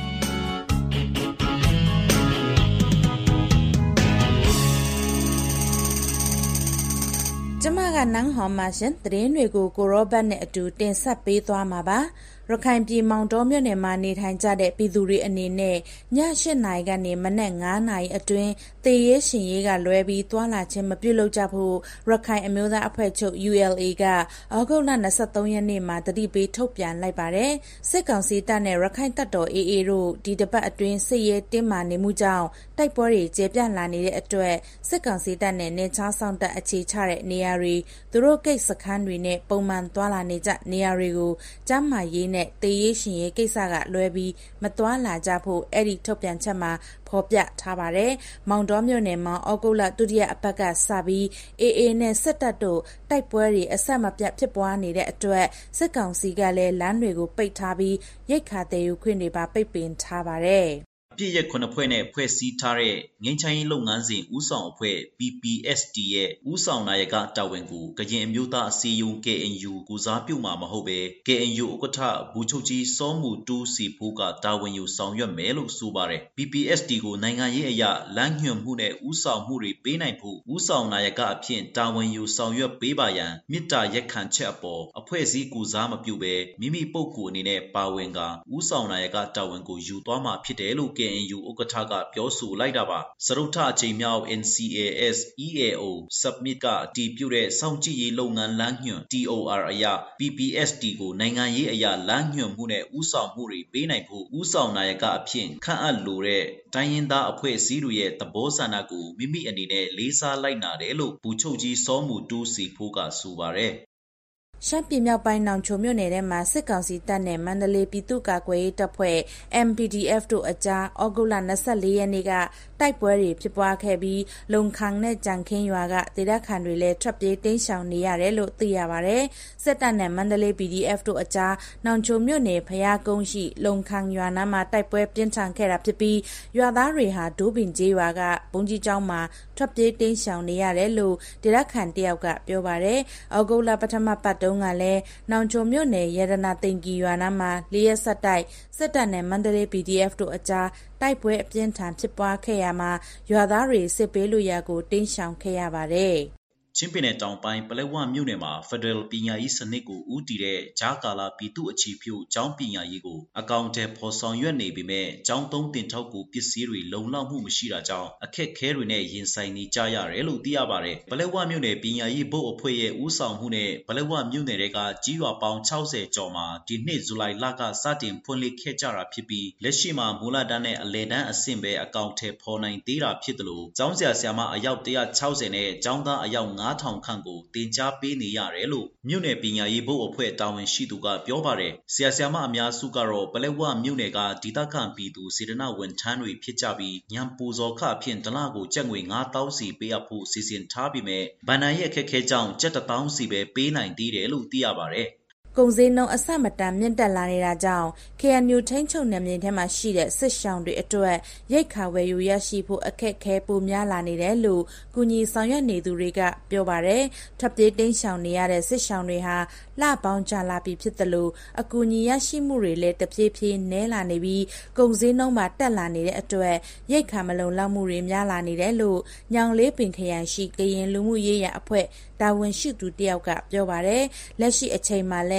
Speaker 23: ကျမကနန်းဟော်မှာရှင်သတင်းတွေကိုကိုရောဘတ်နဲ့အတူတင်ဆက်ပေးသွားမှာပါရခိုင်ပြည်မောင်တောမြို့နယ်မှာနေထိုင်ကြတဲ့ပြည်သူတွေအနေနဲ့ည၈နာရီကနေမနက်၅နာရီအတွင်းသေရေးရှင်ရေးကလွဲပြီးသွာလာခြင်းမပြုလုပ်ကြဖို့ရခိုင်အမျိုးသားအဖွဲ့ချုပ် U L A ကဩဂုတ်လ၂၃ရက်နေ့မှာတတိပေးထုတ်ပြန်လိုက်ပါတယ်စစ်ကောင်စီတပ်နဲ့ရခိုင်တပ်တော် A A တို့ဒီတပတ်အတွင်းစစ်ရေးတင်းမာနေမှုကြောင့်တိုက်ပွဲတွေကျေပြန့်လာနေတဲ့အတွက်စစ်ကောင်စီတပ်နဲ့နေချားဆောင်တပ်အခြေချတဲ့နေရာတွေသူတို့ကိတ်စခန်းတွေနဲ့ပုံမှန်သွာလာနေကြနေရာတွေကိုကျမ်းမာရေးနဲ့သေရေးရှင်ရေးကိစ္စကလွဲပြီးမသွားလာကြဖို့အဲ့ဒီထုတ်ပြန်ချက်မှာဖော်ပြထားပါတယ်။မောင်တော်မြို့နယ်မှာဩဂုတ်လဒုတိယအပတ်ကစပြီး A A နဲ့စစ်တပ်တို့တိုက်ပွဲတွေအဆက်မပြတ်ဖြစ်ပွားနေတဲ့အတွက်စစ်ကောင်စီကလည်းလမ်းတွေကိုပိတ်ထားပြီးရိတ်ခါတည်ယူခွင့်တွေပါပိတ်ပင်ထားပါတယ်။
Speaker 24: အပြည့်ရက်ခုနှစ်ဖွဲ့နဲ့ဖွဲ့စည်းထားတဲ့ငင်းချိုင်းလုပ်ငန်းစဉ်ဦးဆောင်အဖွဲ့ P P S D ရဲ့ဦးဆောင်နာယကတာဝန်ကိုကရင်အမျိုးသားအစည်းအရုံး K N U ကိုစားပြုမှာမဟုတ်ပဲ K N U ဥက္ကဋ္ဌဗိုလ်ချုပ်ကြီးစောမူတူးစီဖိုးကတာဝန်ယူဆောင်ရွက်မယ်လို့ဆိုပါတယ် P P S D ကိုနိုင်ငံရေးအရာလမ်းညွှန်မှုနဲ့ဦးဆောင်မှုတွေပေးနိုင်ဖို့ဦးဆောင်နာယကအဖြစ်တာဝန်ယူဆောင်ရွက်ပေးပါရန်မြစ်တာရက်ခံချက်အပေါ်အဖွဲ့အစည်းကိုစားမပြုပဲမိမိပုဂ္ဂိုလ်အနေနဲ့ပါဝင်ကဦးဆောင်နာယကတာဝန်ကိုယူသွားမှာဖြစ်တယ်လို့K N U ဥက္ကဋ္ဌကပြောဆိုလိုက်တာပါစရုထအချိန်မြောက် N C A S E A O submit ကအတည်ပြုတဲ့စောင့်ကြည့်ရေးလုပ်ငန်းလမ်းညွှန် T O R အရ P P S D ကိုနိုင်ငံရေးအရာလမ်းညွှန်မှုနဲ့ဦးဆောင်မှုတွေပေးနိုင်ဖို့ဦးဆောင်နာယကအဖြစ်ခန့်အပ်လိုတဲ့တိုင်းရင်းသားအဖွဲ့အစည်းတွေရဲ့သဘောဆန္ဒကိုမိမိအနေနဲ့လေးစားလိုက်နာတယ်လို့ဗိုလ်ချုပ်ကြီးစောမူတူးစီဖိုးကဆိုပါတယ်
Speaker 23: ရှမ်းပြည်မြောက်ပိုင်းနောင်ချိုမြို့နယ်ထဲမှာစစ်ကောင်စီတပ်နဲ့မန္တလေးပြည်သူ့ကာကွယ်ရေးတပ်ဖွဲ့ M P D F တို့အကြားဩဂုတ်လ၂၄ရက်နေ့ကတိုက်ပွဲတွေဖြစ်ပွားခဲ့ပြီးလုံခန့်နဲ့ကြံခင်းရွာကဒေသခံတွေလည်းထွက်ပြေးတိမ်းရှောင်နေရတယ်လို့သိရပါတယ်။စစ်တပ်နဲ့မန္တလေး P D F တို့အကြားနောင်ချိုမြို့နယ်ဖျားကုန်းရှိလုံခန့်ရွာနားမှာတိုက်ပွဲပြင်းထန်ခဲ့တာဖြစ်ပြီးရွာသားတွေဟာဒိုးပင်ကျေးရွာကဘုံကြီးကျောင်းမှာထွက်ပြေးတိမ်းရှောင်နေရတယ်လို့ဒေသခံတယောက်ကပြောပါတယ်။ဩဂုတ်လပထမပတ်တုန်းကလည်းနောင်ချိုမြို့နယ်ရတနာသိမ်ကြီးရွာနားမှာလေးရက်ဆက်တိုက်စစ်တပ်နဲ့မန္တလေး P D F တို့အကြားတိုက်ပွဲအပြင်းထန်ဖြစ်ပွားခဲ့ရမှာရွာသားတွေစစ်ပေးလို့ရကိုတင်းရှောင်ခဲ့ရပါတယ်။
Speaker 24: ချင်းပြည်နယ်တောင်ပိုင်းပလက်ဝမြို့နယ်မှာ Federal ပညာရေးစနစ်ကိုဦးတည်တဲ့ဂျာကာလာပြည်သူ့အခြေပြုကျောင်းပညာရေးကိုအကောင့်ထဲပေါ်ဆောင်ရွက်နေပေမဲ့ကျောင်းသုံးတင်ထောက်ကူပစ္စည်းတွေလုံလောက်မှုမရှိတာကြောင့်အခက်ခဲတွေနဲ့ရင်ဆိုင်နေကြရတယ်လို့သိရပါတယ်။ပလက်ဝမြို့နယ်ပညာရေးဘုတ်အဖွဲ့ရဲ့ဦးဆောင်မှုနဲ့ပလက်ဝမြို့နယ်တွေကကြီးရွာပေါင်း၆၀ကျော်မှာဒီနှစ်ဇူလိုင်လကစတင်ဖွင့်လှစ်ခဲ့ကြတာဖြစ်ပြီးလက်ရှိမှာမူလတန်းနဲ့အလယ်တန်းအဆင့်ပဲအကောင့်ထဲပေါ်နိုင်သေးတာဖြစ်တယ်လို့ကျောင်းဆရာဆရာမအယောက်၁၆၀နဲ့ကျောင်းသားအယောက်၅ထောင်ခန့်ကိုတင်ကြားပေးနေရတယ်လို့မြို့နယ်ပညာရေးဘုတ်အဖွဲ့တာဝန်ရှိသူကပြောပါတယ်ဆရာဆရာမအများစုကတော့ပလက်ဝမြို့နယ်ကဒေသခံပြည်သူစေတနာဝန်ထမ်းတွေဖြစ်ကြပြီးညံပူဇော်ခအဖြစ်တလကိုကျပ်ငွေ၅သောင်းစီပေးအပ်ဖို့စီစဉ်ထားပြီးမြဲဗန်နာရဲ့အခက်ခဲကြောင့်ကျပ်တစ်သောင်းစီပဲပေးနိုင်သေးတယ်လို့သိရပါတယ်
Speaker 23: ကုန်စည်နှုန်းအဆမတန်မြင့်တက်လာနေတာကြောင့် K N U ထိန်းချုပ်နယ်မြေထဲမှာရှိတဲ့စစ်ရှောင်တွေအတွက်ရိတ်ခါဝယ်ယူရရှိဖို့အခက်အခဲပိုများလာနေတယ်လို့ကုညီဆောင်ရွက်နေသူတွေကပြောပါတယ်။ထွက်ပြေးတိမ်းရှောင်နေရတဲ့စစ်ရှောင်တွေဟာလပေါင်းကြာလာပြီဖြစ်တယ်လို့အကူအညီရရှိမှုတွေလည်းတဖြည်းဖြည်းနည်းလာနေပြီးကုန်စည်နှုန်းမှာတက်လာနေတဲ့အတွက်ရိတ်ခါမလုံလောက်မှုတွေများလာနေတယ်လို့ညောင်လေးပင်ခရိုင်ရှိကရင်လူမှုရေးရာအဖွဲ့တာဝန်ရှိသူတယောက်ကပြောပါတယ်။လက်ရှိအချိန်မှာလဲ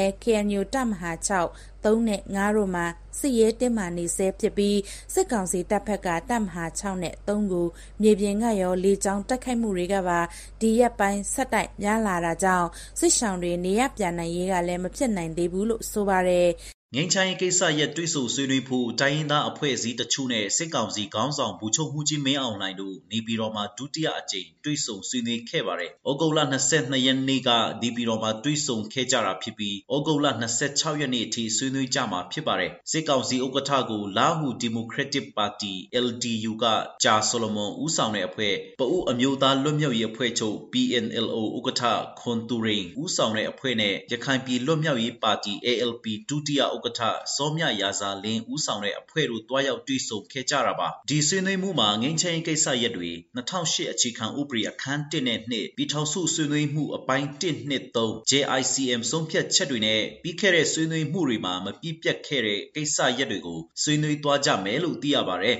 Speaker 23: လည်း K N U တပ်မဟာ၆ သုံးနဲ့ငါးတို့မှာစစ်ရေးတင်းမာနေဆဲဖြစ်ပြီးစစ်ကောင်စီတပ်ဖက်ကတပ်မဟာ၆နဲ့သုံးကိုမြေပြင်ကရောလေကြောင်းတိုက်ခိုက်မှုတွေကပါဒီရက်ပိုင်းဆက်တိုက်များလာတာကြောင့်စစ်ရှောင်တွေနေရပြန်နိုင်ရေးကလည်းမဖြစ်နိုင်သေးဘူးလို့ဆိုပါတယ်
Speaker 24: ငင်းချိုင်းကိစ္စရဲ့တွိဆုံဆွေးနွေးဖို့တိုင်းရင်းသားအဖွဲ့အစည်းတချို့နဲ့စစ်ကောင်စီခေါင်းဆောင်ဘူချုပ်မှုကြီးမင်းအောင်လှိုင်တို့နေပြည်တော်မှာဒုတိယအကြိမ်တွိဆုံဆွေးနွေးခဲ့ပါတယ်။ဩဂုတ်လ၂၂ရက်နေ့ကနေပြည်တော်မှာတွိဆုံခဲ့ကြတာဖြစ်ပြီးဩဂုတ်လ၂၆ရက်နေ့အထိဆွေးနွေးကြမှာဖြစ်ပါတယ်။စစ်ကောင်စီဥက္ကဋ္ဌကိုလာဟူဒီမိုကရက်တစ်ပါတီ L D U ကဂျာဆိုလိုမွန်ဦးဆောင်တဲ့အဖွဲ့ပအိုးအမျိုးသားလွတ်မြောက်ရေးအဖွဲ့ချုပ် P N L O ဥက္ကဋ္ဌခွန်တူရိန်ဦးဆောင်တဲ့အဖွဲ့နဲ့ရခိုင်ပြည်လွတ်မြောက်ရေးပါတီ A L P ဒုတိယဥက္ကဋ္ဌစောမြရာဇာလင်းဦးဆောင်တဲ့အဖွဲ့တို့တွားရောက်တွေ့ဆုံခဲ့ကြတာပါဒီဆွေးနွေးမှုမှာငင်းချင်းကိစ္စရပ်တွေ၂၀၀၈အခြေခံဥပဒေအခန်း၁နဲ့၂ပြည်ထောင်စုဆွေးနွေးမှုအပိုင်း၁ ၂ ၃ J I C M ဆုံးဖြတ်ချက်တွေနဲ့ပြီးခဲ့တဲ့ဆွေးနွေးမှုတွေမှာမပြည့်ပြတ်ခဲ့တဲ့ကိစ္စရပ်တွေကိုဆွေးနွေးသွားကြမယ်လို့သိရပါတယ်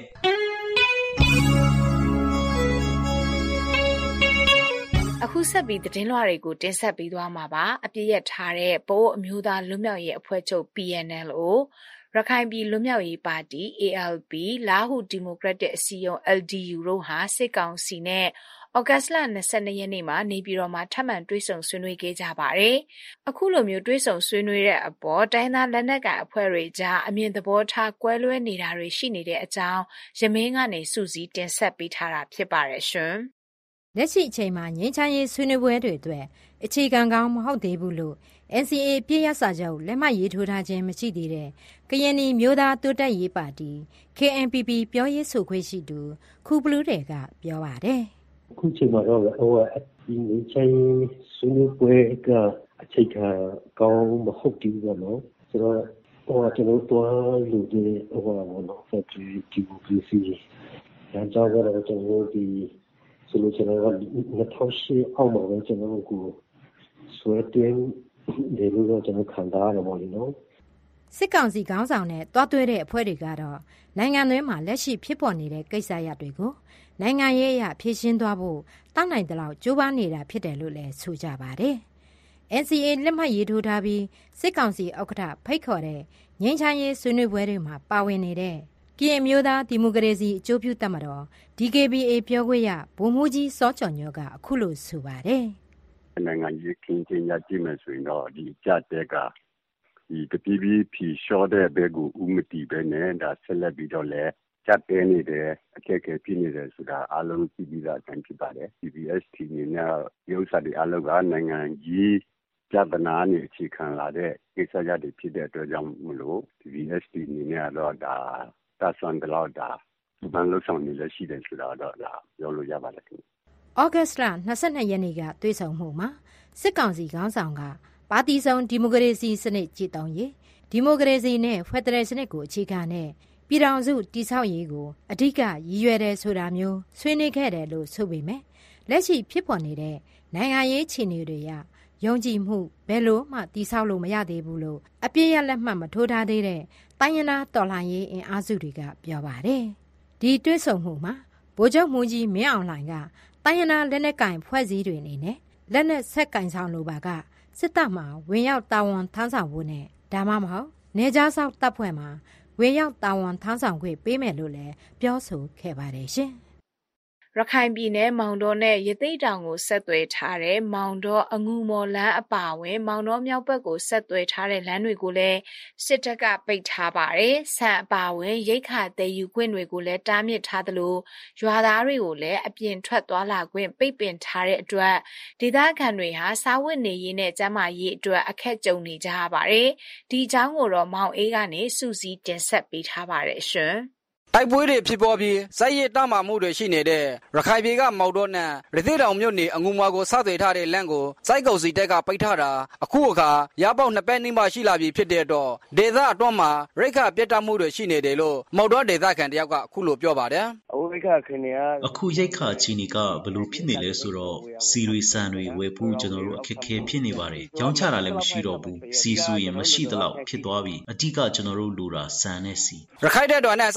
Speaker 22: အခုဆက်ပြီးသတင်းလွှာတွေကိုတင်ဆက်ပေးသွားမှာပါအပြည့်ရထားတဲ့ပအိုးအမျိုးသားလွတ်မြောက်ရေးအဖွဲ့ချုပ် P N L O ရခိုင်ပြည်လွတ်မြောက်ရေးပါတီ A L P လာဟူဒီမိုကရက်တစ်အစည်းအရုံး L D U တို့ဟာစစ်ကောင်စီနဲ့ဩဂတ်စ်လ၂၂ရက်နေ့မှာနေပြည်တော်မှာထပ်မံတွေ့ဆုံဆွေးနွေးခဲ့ကြပါတယ်။အခုလိုမျိုးတွေ့ဆုံဆွေးနွေးတဲ့အပေါ်တိုင်းသားလက်နက်ကိုင်အဖွဲ့တွေကြားအမြင်သဘောထားကွဲလွဲနေတာတွေရှိနေတဲ့အကြောင်းရမင်းကနေစူးစီးတင်ဆက်ပေးထားတာဖြစ်ပါတယ်ရှင်။
Speaker 3: လက်ရှိအချိန်မှာငင်းချမ်းရေးဆွေးနွေးပွဲတွေအတွက်အခြေခံကောင်းမဟုတ်သေးဘူးလို့ N C A ပြည်ရစာချုပ်လက်မှတ်ရေးထိုးထားခြင်းမရှိသေးတဲ့ကရင်နီမျိုးသားတိုးတက်ရေးပါတီ K N P P ပြောရေးဆိုခွင့်ရှိသူခုဘလူးတွေကပြောပါတယ်
Speaker 7: အခုချိန်မှာတော့ဟိုဒီငင်းချမ်းရေးဆွေးနွေးပွဲကအခြေခံကောင်းမဟုတ်သေးဘူးနော်ဆိုတော့ဟိုကျွန်တော်တို့လူတွေဟိုဘောနော်ဖက်ထရီဒီမိုကရေစီရန်ကြောကတော့ကျွန်တော်ဒီဆိုလို့ကျွန်တော်က၂၀၀၈အောက်မှာပဲကျွန်တော်ကိုဆွဲတင်တယ်လို့ကျွန်တော်ခံစားရတယ်ပေါ့နော်
Speaker 3: စစ်ကောင်စီခေါင်းဆောင်နဲ့တွားတွေ့တဲ့အဖွဲ့တွေကတော့နိုင်ငံတွင်းမှာလက်ရှိဖြစ်ပေါ်နေတဲ့ကိစ္စရပ်တွေကိုနိုင်ငံရေးအရဖြည့်ရှင်းသွားဖို့တောင်းနိုင်တဲ့လောက်ကြိုးပမ်းနေတာဖြစ်တယ်လို့လည်းဆိုကြပါတယ်။ N C A လက်မှတ်ရေးထိုးထားပြီးစစ်ကောင်စီဥက္ကဋ္ဌဖိတ်ခေါ်တဲ့ငြိမ်းချမ်းရေးဆွေးနွေးပွဲတွေမှာပါဝင်နေတဲ့ကရင်မျိုးသားဒီမိုကရေစီအကျိုးပြုတပ်မတော် D K B A ပြောခွင့်ရဗိုလ်မှူးကြီးစောကျော်ညောကအခုလိုဆိုပါတယ်
Speaker 7: ။နိုင်ငံရေးကင်းကျင်းရကြည့်မယ်ဆိုရင်တော့ဒီကြတဲ့ကဒီတပီးပီးဖြီလျှော့တဲ့ဘဲကိုဥမတီပဲနဲ့ဒါဆက်လက်ပြီးတော့လဲကြက်တဲနေတယ်အခက်အခဲဖြစ်နေတယ်ဆိုတာအလုံးကြည့်ပြီးသားအတိုင်းဖြစ်ပါတယ် P P S T နေနဲ့ရုပ်စာတွေအလုံးကနိုင်ငံကြီးပြဿနာနဲ့အခြေခံလာတဲ့ကိစ္စရပ်တွေဖြစ်တဲ့အတွက်ကြောင့်မလို့ P P S T နေနဲ့တော့ဒါသဆွမ်းတော့ဒါဘန်လို့ဆောင်နေလဲရှိတယ်ဆိုတာတော့ဒါပြောလို့ရပါတယ်ခင်ဗျ
Speaker 3: ။ဩဂတ်စ်လ၂၂ရက်နေ့ကတွေ့ဆုံမှုမှာစစ်ကောင်စီခေါင်းဆောင်ကပါတီစုံဒီမိုကရေစီစနစ်ကြည်တောင်းရေးဒီမိုကရေစီနဲ့ဖက်ဒရယ်စနစ်ကိုအခြေခံတဲ့ပြည်ထောင်စုတည်ဆောက်ရေးကိုအဓိကရည်ရွယ်တယ်ဆိုတာမျိုးဆွေးနွေးခဲ့တယ်လို့ဆိုပေမဲ့လက်ရှိဖြစ်ပေါ်နေတဲ့နိုင်ငံရေးခြေအနေတွေရယုံကြည်မှုဘယ်လိုမှတည်ဆောက်လို့မရသေးဘူးလို့အပြည့်ရလက်မှတ်မထိုးထားသေးတဲ့တိုင်းရင်းသားတော်လှန်ရေးအင်အားစုတွေကပြောပါတယ်။ဒီတွေ့ဆုံမှုမှာဗိုလ်ချုပ်မှူးကြီးမင်းအောင်လှိုင်ကတိုင်းရင်းသားလက်နက်ကင်ဖွဲ့စည်းတွေအနေနဲ့လက်နက်ဆက်ကင်ဆောင်လိုပါကစစ်တပ်မှာဝင်ရောက်တာဝန်ထမ်းဆောင်ဖို့နဲ့ဒါမှမဟုတ်နေကြားဆောက်တပ်ဖွဲ့မှာဝင်ရောက်တာဝန်ထမ်းဆောင်ခွင့်ပေးမယ်လို့လည်းပြောဆိုခဲ့ပါတယ်ရှင်။
Speaker 22: ရခိုင်ပြည်နယ်မောင်တော်နဲ့ရသိတ်တောင်ကိုဆက်သွယ်ထားတဲ့မောင်တော်အငူမော်လမ်းအပါအဝင်မောင်တော်မြောက်ဘက်ကိုဆက်သွယ်ထားတဲ့လမ်းတွေကိုလည်းစစ်တပ်ကပိတ်ထားပါတယ်။ဆန်အပါအဝင်ရိတ်ခါတည်ယူခွင့်တွေကိုလည်းတားမြစ်ထားသလိုရွာသားတွေကိုလည်းအပြင်ထွက်သွားလာခွင့်ပိတ်ပင်ထားတဲ့အတွက်ဒေသခံတွေဟာစားဝတ်နေရေးနဲ့ကျန်းမာရေးအတွက်အခက်ကြုံနေကြရပါတယ်။ဒီအကြောင်းကိုတော့မောင်အေးကနေစူးစီးတင်ဆက်ပေးထားပါတယ်ရှင်။
Speaker 9: တိုက်ပွဲတွေဖြစ်ပေါ်ပြီးစိုက်ရည်တမမှုတွေရှိနေတဲ့ရခိုင်ပြည်ကမောက်တော့နဲ့ရသေးတောင်မြို့နယ်အငူမာကိုစသွေထားတဲ့လမ်းကိုစိုက်ကုံစီတက်ကပိတ်ထားတာအခုအခါရပေါက်နှစ်ပတ်နီးမှရှိလာပြီဖြစ်တဲ့တော့ဒေသအတွင်းမှာရိတ်ခပြတ်တမှုတွေရှိနေတယ်လို့မောက်တော့ဒေသခံတယောက်ကအခုလိုပြောပါတယ်
Speaker 7: အဝိခခင်ဗျာ
Speaker 24: အခုရိတ်ခချီနီကဘလို့ဖြစ်နေလဲဆိုတော့စီရီဆန်တွေဝယ်ဖို့ကျွန်တော်တို့အခက်ခဲဖြစ်နေပါတယ်ကြောင်းချတာလည်းမရှိတော့ဘူးစီဆိုရင်မရှိသလောက်ဖြစ်သွားပြီအတိကကျွန်တော်တို့လိုတာဆန်နဲ့စီ
Speaker 9: ရခိုင်တဲ့တော်နဲ့စိုက်ကုံစီတက်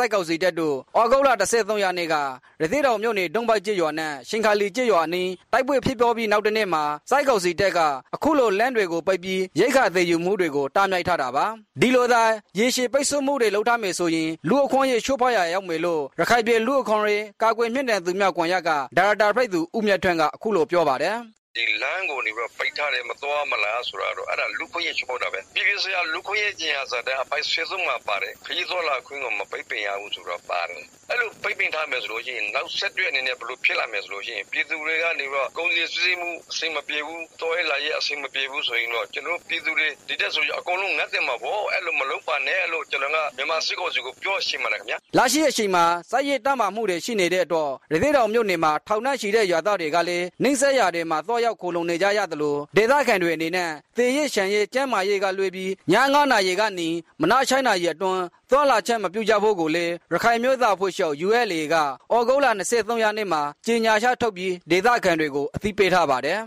Speaker 9: ချက်တို့ဩဂုတ်လတစ်ဆယ့်သုံးရက်နေ့ကရသေးတော်မြို့နယ်ဒုံပိုက်ကျေးရွာနဲ့ရှင်ခါလီကျေးရွာအနီးတိုက်ပွဲဖြစ်ပေါ်ပြီးနောက်တစ်နေ့မှာစိုက်ကုတ်စီတက်ကအခုလိုလမ်းတွေကိုပိတ်ပြီးရိတ်ခါသေးယူမှုတွေကိုတားမြစ်ထားတာပါဒီလိုသာရေရှည်ပိတ်ဆို့မှုတွေလုပ်ထားမယ်ဆိုရင်လူအခွင့်အရေးချိုးဖောက်ရရောက်မယ်လို့ရခိုင်ပြည်လူအခွင့်အရေးကာကွယ်မြင့်တဲ့သူများကွန်ရက်ကဒါရိုက်တာဖိတ်သူဦးမြတ်ထွန်းကအခုလိုပြောပါတယ်
Speaker 8: ဒီလမ်းကိုနေပြီးပိတ်ထားတယ်မသွားမလားဆိုတော့အဲ့ဒါလူခွင့်ရချိုးဖောက်တာပဲပြည်ပြည်စရာလူခွင့်ရကျင်ရစားတဲ့အပိုက်ဆွေးဆုံးမှာပါတယ်ခရီးသွားလာခွင့်ကမပိတ်ပင်ရဘူးဆိုတော့ပါတယ်အဲ့လိုပိတ်ပင်ထားမယ်ဆိုလို့ရှိရင်နောက်ဆက်တွဲအနေနဲ့ဘယ်လိုဖြစ်လာမယ်ဆိုလို့ရှိရင်ပြည်သူတွေကနေပြီးတော့ကုန်စည်စည်းမှုအဆင်မပြေဘူးတော်ရလာရဲ့အဆင်မပြေဘူးဆိုရင်တော့ကျွန်တော်ပြည်သူတွေဒီတက်ဆိုအကုန်လုံးငတ်တယ်မှာပေါ့အဲ့လိုမလုပ်ပါနဲ့အဲ့လိုကျွန်တော်ကမြန်မာစစ်ကောင်စီကိုပြောရှင်းမှာလေခင်ဗျာ
Speaker 9: လာရှိတဲ့အချိန်မှာစိုက်ရည်တမမှုတွေရှိနေတဲ့အတွက်ရသေးတော်မြို့နယ်မှာထောင်နှံ့ရှိတဲ့ရွာသားတွေကလည်းနှိမ့်ဆက်ရတဲ့မှာတော့ရောက်ခိုလုံနေကြရတယ်လို့ဒေသခံတွေအနေနဲ့သေရရှံရကျမ်းမာရေးကလွေပြီးညငါးနာရီကနေမနာချိုင်းနာရီအတွန်းသွားလာချက်မပြုကြဖို့ကိုလေရခိုင်မျိုးသားဖွဲ့ချုပ် U L A ကဩဂုတ်လ၂၃ရက်နေ့မှာကြေညာချက်ထုတ်ပြီးဒေသခံတွေကိုအသိပေးထားပါတယ်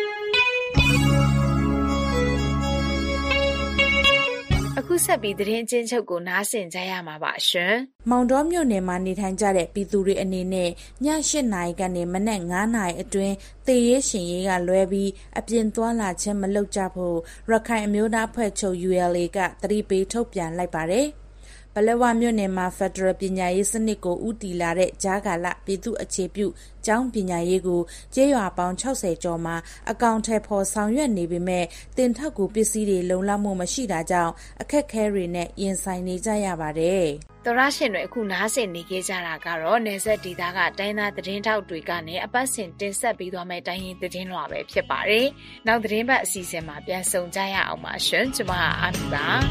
Speaker 22: အခုဆက်ပြီးသတင်းအကျဉ်းချုပ်ကိုနားဆင်ကြရမှာပါရှင်
Speaker 23: ။မောင်တောမြို့နယ်မှာနေထိုင်ကြတဲ့ပြည်သူတွေအနေနဲ့ည၈နာရီကနေမနက်၅နာရီအတွင်းသေရေးရှင်ရေးကလွဲပြီးအပြင်သွားလာခြင်းမလုပ်ကြဖို့ရခိုင်အမျိုးသားဖွဲ့ချုပ် U L A ကသတိပေးထုတ်ပြန်လိုက်ပါတယ်။ပလက်ဝမြို့နယ်မှာဖက်ဒရယ်ပညာရေးစနစ်ကိုဦးတည်လာတဲ့ကြားကာလပြည်သူအခြေပြုကျောင်းပညာရေးကိုကျေးရွာပေါင်း၆၀ကျော်မှာအကောင့်ထဲပေါ်ဆောင်ရွက်နေပေမဲ့တင်ထောက်ကူပစ္စည်းတွေလုံလောက်မှုမရှိတာကြောင့်အခက်အခဲတွေနဲ့ရင်ဆိုင်နေကြရပါတယ်
Speaker 22: ။သောရရှင်တွေအခုနားဆင်နေကြတာကတော့နေဆက်ဒေတာကတိုင်းသားသတင်းထောက်တွေကနေအပတ်စဉ်တင်ဆက်ပေးသွားမယ့်တိုင်းရင်းသတင်းလွှာပဲဖြစ်ပါတယ်။နောက်သတင်းပတ်အစီအစဉ်မှာပြန်ဆုံကြရအောင်ပါရှင်။ကျွန်မအာမီပါ။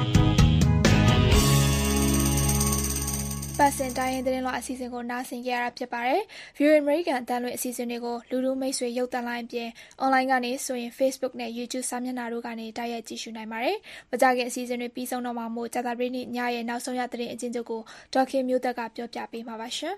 Speaker 2: ပတ်စင်တိုင်းရင်သတင်းလွှာအစီအစဉ်ကိုနားဆင်ကြရတာဖြစ်ပါတယ်။ View American အတန်းလွှင့်အစီအစဉ်တွေကိုလူလူမိတ်ဆွေရုပ်သံလိုင်းပြင် online ကနေဆိုရင် Facebook နဲ့ YouTube စာမျက်နှာတို့ကနေတိုက်ရိုက်ကြည့်ရှုနိုင်ပါတယ်။မကြခင်အစီအစဉ်တွေပြီးဆုံးတော့မှာမို့ကြာသပတေးနေ့ညရဲ့နောက်ဆုံးရသတင်းအကျဉ်းချုပ်ကိုဒေါက်ခင်မျိုးသက်ကပြောပြပေးမှာပါရှင်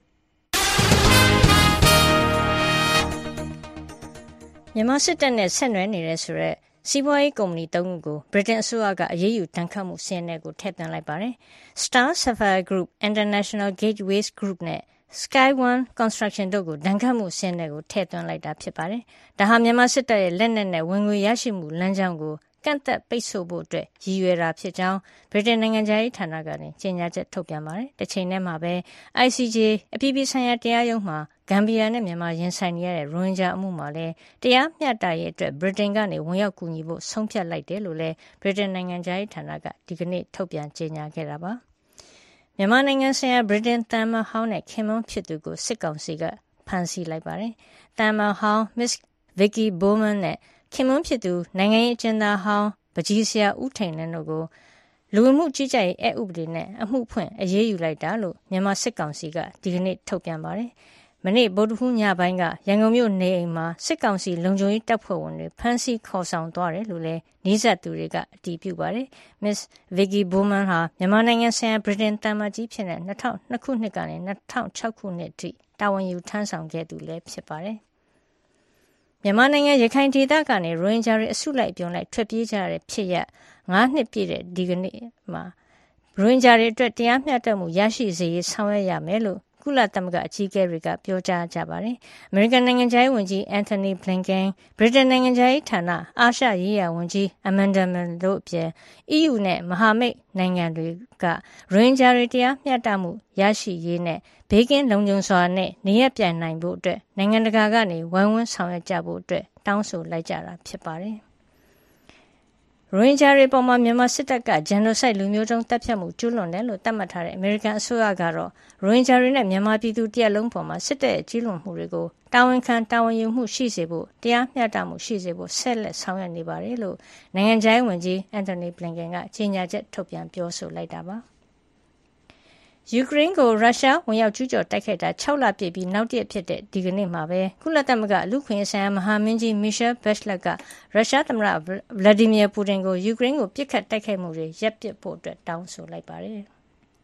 Speaker 10: ။မြန်မာစစ်တပ်နဲ့ဆက်နွယ်နေတဲ့ဆိုရက်စီးပွားရေးကုမ္ပဏီသုံးခုကိုဗြိတိန်အစိုးရကအရေးယူတန်ခတ်မှုစီးရင်ကိုထည့်သွင်းလိုက်ပါတယ်။ Star Sapphire Group, International Gateways Group နဲ့ Sky One Construction တို့ကိုတန်ခတ်မှုစီးရင်ကိုထည့်သွင်းလိုက်တာဖြစ်ပါတယ်။ဒါဟာမြန်မာစစ်တပ်ရဲ့လက်နက်နဲ့ဝင်ငွေရရှိမှုလမ်းကြောင်းကိုကန့်သက်ပိတ်ဆို့ဖို့အတွက်ရည်ရွယ်တာဖြစ်ကြောင်းဗြိတိန်နိုင်ငံသားရေးဌာနကနေကြေညာချက်ထုတ်ပြန်ပါတယ်။တစ်ချိန်တည်းမှာပဲ I C J အပြည်ပြည်ဆိုင်ရာတရားရုံးမှာဂမ်ဘီယာနဲ့မြန်မာရင်ဆိုင်နေရတဲ့ရိုဟင်ဂျာအမှုမှာလည်းတရားမျှတရေးအတွက်ဗြိတိန်ကနေဝင်ရောက်ကူညီဖို့ဆုံးဖြတ်လိုက်တယ်လို့လည်းဗြိတိန်နိုင်ငံသားရေးဌာနကဒီကနေ့ထုတ်ပြန်ကြေညာခဲ့တာပါ။မြန်မာနိုင်ငံဆိုင်ရာဗြိတိန်သံအမတ်ဟောင်းနဲ့ခင်မွန်းဖြစ်သူကိုစစ်ကောင်စီကဖမ်းဆီးလိုက်ပါတယ်။သံအမတ်ဟောင်း Miss Vicky Bowman နဲ့ခင်မွန်းဖြစ်သူနိုင်ငံရေးအကျဉ်းသားဟောင်းပကြီးဆရာဦးထိန်လင်းတို့ကိုလူမှုကြီးကြပ်ရေးအဥပဒေနဲ့အမှုဖွင့်အရေးယူလိုက်တာလို့မြန်မာစစ်ကောင်စီကဒီကနေ့ထုတ်ပြန်ပါတယ်။မနေ့ဗုဒ္ဓဟူးညပိုင်းကရန်ကုန်မြို့နေအိမ်မှာစစ်ကောင်စီလုံခြုံရေးတပ်ဖွဲ့ဝင်တွေဖမ်းဆီးခေါ်ဆောင်သွားတယ်လို့လည်းနှိစက်သူတွေကအတည်ပြုပါတယ်။ Miss Vicky Bowman ဟာမြန်မာနိုင်ငံဆိုင်ရာဗြိတိန်သံအမတ်ကြီးဖြစ်တဲ့၂၀၀၂ခုနှစ်ကနေ၂၀၀၆ခုနှစ်အထိတာဝန်ယူထမ်းဆောင်ခဲ့သူလည်းဖြစ်ပါတယ်။မြန်မာနိုင်ငံရခိုင်ဒေသကနေရိုဟင်ဂျာတွေအစုလိုက်အပြုံလိုက်ထွက်ပြေးကြတဲ့ဖြစ်ရပ်ငါးနှစ်ပြည့်တဲ့ဒီကနေ့မှာရိုဟင်ဂျာတွေအတွက်တရားမျှတမှုရရှိစေရေးဆောင်ရွက်ရမယ်လို့ကုလသမဂ္ဂအကြီးအကဲတွေကပြောကြားကြပါတယ်။အမေရိကန်နိုင်ငံခြားရေးဝန်ကြီး Anthony Blinken, ဗြိတိန်နိုင်ငံခြားရေးဌာနအာရှရေးရာဝန်ကြီး Amanda Mills တို့အပြင် E U နဲ့မဟာမိတ်နိုင်ငံတွေကရိုဟင်ဂျာတွေတရားမျှတမှုရရှိရေးနဲ့ဘေးကင်းလုံခြုံစွာနဲ့နေရပြန်နိုင်ဖို့အတွက်နိုင်ငံတကာကနေဝိုင်းဝန်းဆောင်ရွက်ကြဖို့အတွက်တောင်းဆိုလိုက်ကြတာဖြစ်ပါတယ်။ရိုဟင်ဂျာတွေပေါ်မှာမြန်မာစစ်တပ်ကဂျန်နိုဆိုက်လူမျိုးတုံးတပ်ဖြတ်မှုကျူးလွန်တယ်လို့သတ်မှတ်ထားတဲ့အမေရိကန်အစိုးရကတော့ရိုဟင်ဂျာတွေနဲ့မြန်မာပြည်သူတရက်လုံးပေါ်မှာစစ်တပ်ရဲ့ကျူးလွန်မှုတွေကိုတာဝန်ခံတာဝန်ယူမှုရှိစေဖို့တရားမျှတမှုရှိစေဖို့ဆက်လက်ဆောင်ရွက်နေပါတယ်လို့နိုင်ငံခြားရေးဝန်ကြီးအန်တိုနီဘလင်ကန်ကကြေညာချက်ထုတ်ပြန်ပြောဆိုလိုက်တာပါ။ယူကရိန်းကိုရုရှားဝင်ရောက်ကျူးကျော်တိုက်ခိုက်တာ၆လပြည့်ပြီးနောက်တရက်ဖြစ်တဲ့ဒီကနေ့မှာပဲကုလသမဂ္ဂလူ့အခွင့်အရေးဆိုင်ရာမဟာမင်းကြီးမီရှယ်ဘက်လက်ကရုရှားသမ္မတဗလာဒီမီယာပူတင်ကိုယူကရိန်းကိုပစ်ခတ်တိုက်ခိုက်မှုတွေရပ်ပစ်ဖို့အတွက်တောင်းဆိုလိုက်ပါတယ်။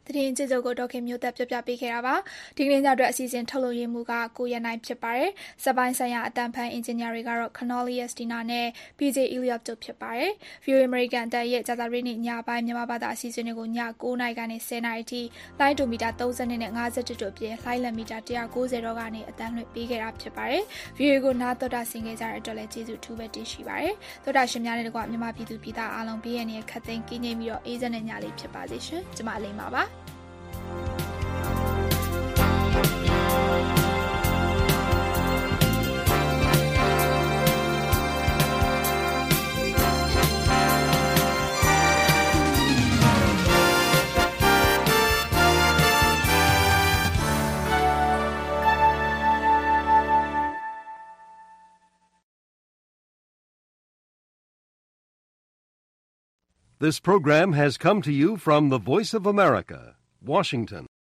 Speaker 2: သတင်းကြေချုပ်ကိုဒေါခင်မျိုးသက်ပြပြပေးခဲ့တာပါဒီကနေ့ညအတွက်အစီအစဉ်ထုတ်လုပ်ရမှုကကိုရနိုင်ဖြစ်ပါတယ်စပိုင်းဆိုင်ရာအတန်ဖန်အင်ဂျင်နီယာတွေကတော့ Cornelius Dina နဲ့ ပီ ဂျေ Elliot တို့ဖြစ်ပါတယ် ဗီအိုအေ American တပ်ရဲ့ကြာသပတေးနေ့ညပိုင်းမြန်မာဘာသာအစီအစဉ်တွေကိုည9နာရီကနေ10နာရီထိလိုင်းဒိုမီတာ30နဲ့51တို့ပြင်လိုင်းလံမီတာ190တော့ကနေအတန်းလွှင့်ပေးခဲ့တာဖြစ်ပါတယ်ဗီအိုအေကိုနားတော်တာဆင်ခဲ့ကြတဲ့အတွက်လည်းကျေးဇူးထူးပဲတင်ရှိပါတယ်တော်တာရှင်များနဲ့တကွမြန်မာပြည်သူပြည်သားအားလုံးဘေးရန်ရဲ့ခတ်သိမ်းကင်းငြိမ်းပြီးတော့အေးစက်တဲ့ညလေးဖြစ်ပါစေရှင်ကျမအလိမ္မာပါ
Speaker 11: This program has come to you from the Voice of America, Washington.